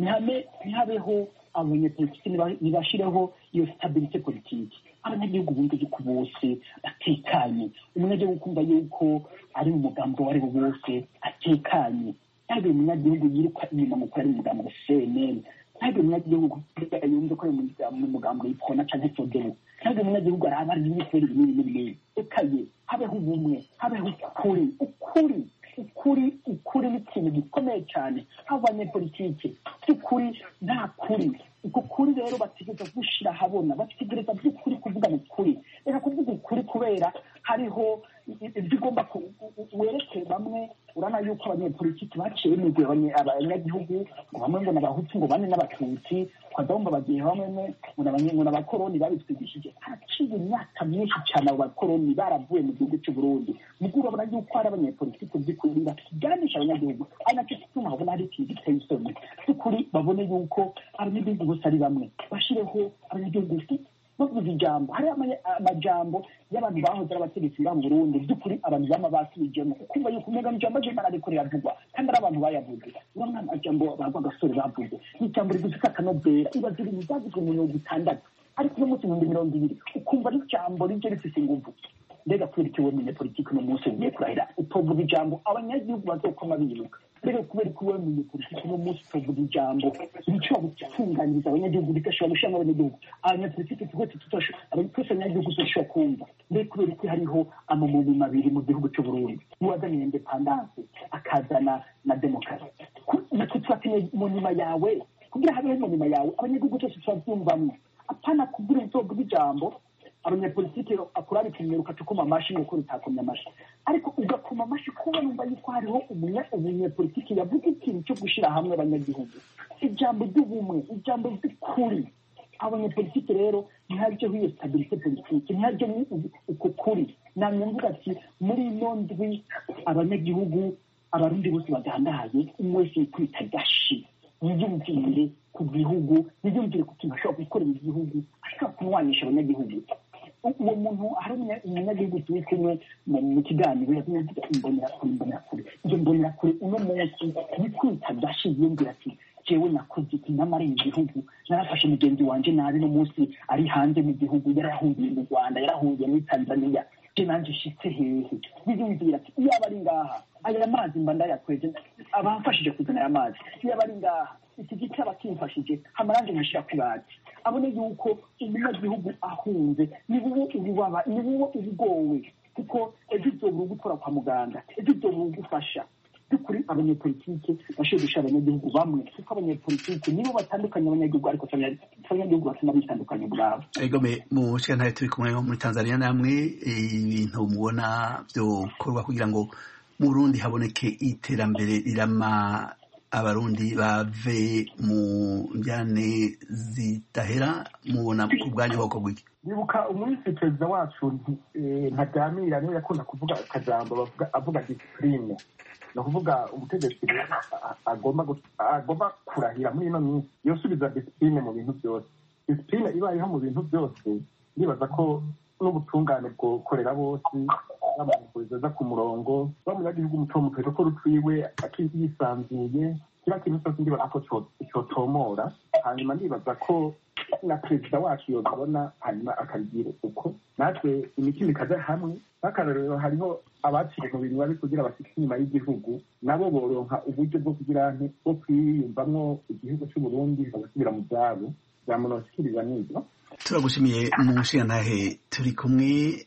ntihabeho abanyepolitiki ntibashireho iyo stabilite politiki, abanyagihugu bumva yuko bose batekanye, umunyagihugu kumva yuko ari mu mugambo wari wo wose atekanye, ntabwo umunyagihugu yiruka inyuma ngo ari mu mugambo C N L, ntabwo umunyagihugu yumva ko ari mu mugambo y'ikona canke Fodero, ntabwo umunyagihugu araba ari n'ibitero binini binini. Ekaye habeho ubumwe, habeho ukuri, ukuri ukuri ukuri ni ikintu gikomeye cyane. Abanyepolitike by'ukuri nta kuri, uko kuri rero bategereza gushira habona, bategereza by'ukuri kuvugana ukuri, reka kuvuga ukuri kubera hariho ibyo ugomba werekeye bamwe. Urana yuko abanyepolitiki baciye imigwi abanyagihugu ngo bamwe ngo n'abahutu ngo bane n'abatutsi, twagomba bagiye bamwe ngo n'abakoroni babitwigishije. Haraciye imyaka myinshi cyane abo bakoroni baravuye mu gihugu cy'u Burundi, muguru babona yuko hari abanyepolitiki by'ukuri bakiganisha abanyagihugu, ari nacyo gituma babona hari ikintu giteye isoni. By'ukuri babone yuko abanyagihugu bose ari bamwe, bashireho abanyagihugu bavuga ijambo. Hari amajambo y'abantu bahoze ari abategetsi ba Burundi, by'ukuri abantu bama basubijemo ukumva yuko umega n'ijambo ry'Imana ariko riravugwa kandi ari abantu bayavuze. Urabona amajambo bagwa gasore bavuze n'ijambo rigufite akanobera, ibaze ibintu byavuzwe mu mirongo itandatu ariko no mu mirongo mirongo ibiri ukumva n'ijambo rije rifite inguvu. Mbega kubera iki we munyepolitiki no munsi ugiye kurahira utovuga ijambo abanyagihugu bazokoma biruka? Mbega kubera iki we munyepolitiki no munsi utovuga ijambo rishobora gutunganyiriza abanyagihugu, rigashobora gushiramo abanyagihugu, abanyepolitiki twese tutosha twese abanyagihugu dushobora kumva? Mbega kubera iki hariho amamuni mabiri mu gihugu cy'u Burundi, uwazaniye independance akazana na demokarasi? Natwe twakeneye mu nyuma yawe kugira habeho mu nyuma yawe abanyagihugu twese turabyumvamwo, apana kugira uzovuga ijambo abanyepolitiki akurari kumweruka tukoma amashi nuko ritakomye amashi, ariko ugakoma amashi kuba numva yuko hariho umunyepolitiki yavuga ikintu cyo gushira hamwe abanyagihugu, ijambo ry'ubumwe, ijambo ry'ukuri. Abanyepolitiki rero ntiharyo hiyo stabilite politiki, ntiharyo uko kuri. Namwe mvuga ati muri ino ndwi abanyagihugu abarundi bose bagandaye, umwe wese yikwita gashi, yiyumvire ku gihugu, yiyumvire ku kintu ashobora gukorera igihugu, ashobora kumwanisha abanyagihugu. Uwo muntu hari umunyagihugu turi kumwe mu kiganiro yavuze imbonerakure imbonerakure iyo mbonerakure uno munsi yikwita gashi, yiyumvira ati jewe nakoze iki namareye igihugu, narafashe mugenzi wanje nabi no munsi ari hanze mu gihugu, yarahungiye mu Rwanda, yarahungiye muri Tanzania, je nanje shitse hehe. Yiyumvira ati iyo abari ngaha aya mazi mba ndayakweze, abamfashije kuzana aya mazi iyo abari ngaha iki gice abakimfashije hamaranje nkashira kwibati, abone yuko umunyagihugu ahunze ni bubo ububaba, ni bubo ubugowe, kuko ejo uzobura gukora kwa muganga, ejo uzobura gufasha. By'ukuri abanyepolitike bashoboye gushira abanyagihugu bamwe, kuko abanyepolitike nibo batandukanye abanyagihugu, ariko abanyagihugu batuma bitandukanye ubwabo. Egome mu cyantare turi kumwe muri Tanzania, namwe ibintu mubona byo korwa kugira ngo mu Burundi haboneke iterambere rirama, abarundi bave mu njyane zitahera, mubona ku bwanyu bwoko bw'iki? Nibuka umunsi perezida wacu Ntaryamira niwe yakunda kuvuga akajambo avuga discipline, no kuvuga umutegetsi agomba agomba kurahira muri ino minsi yosubiza discipline mu bintu byose. Discipline ibayeho mu bintu byose, nibaza ko n'ubutungane bwo korera bose, n'abapolisi za ku murongo, bamunyagihugu muto muto ko rutwiwe akiyisanzuye, kira kintu cyose ndibaza ko cyotomora. Hanyuma ndibaza ko na perezida wacu yobona hanyuma akagira uko natwe imitima ikaza hamwe. Bakarorero hariho abaciye mu bintu babi kugira bashike inyuma y'igihugu, nabo boronka uburyo bwo kugira nti bwo kwiyumvamwo igihugu cy'u Burundi bagasubira mu byabo byamunosikiriza n'ibyo. Turagushimiye mu nshingantahe turi kumwe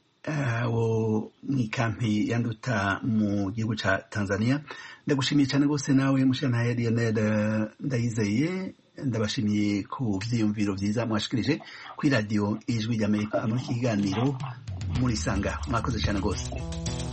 wo mw'ikampi ya Nduta mu gihugu ca Tanzania. Ndagushimiye cyane rwose nawe mushingantahe Lionel Ndayizeye, ndabashimiye ku vyiyumviro vyiza mwashikirije kuri radio Ijwi ry'Amerika muri kiganiro muri Sanga. Mwakoze cyane rwose.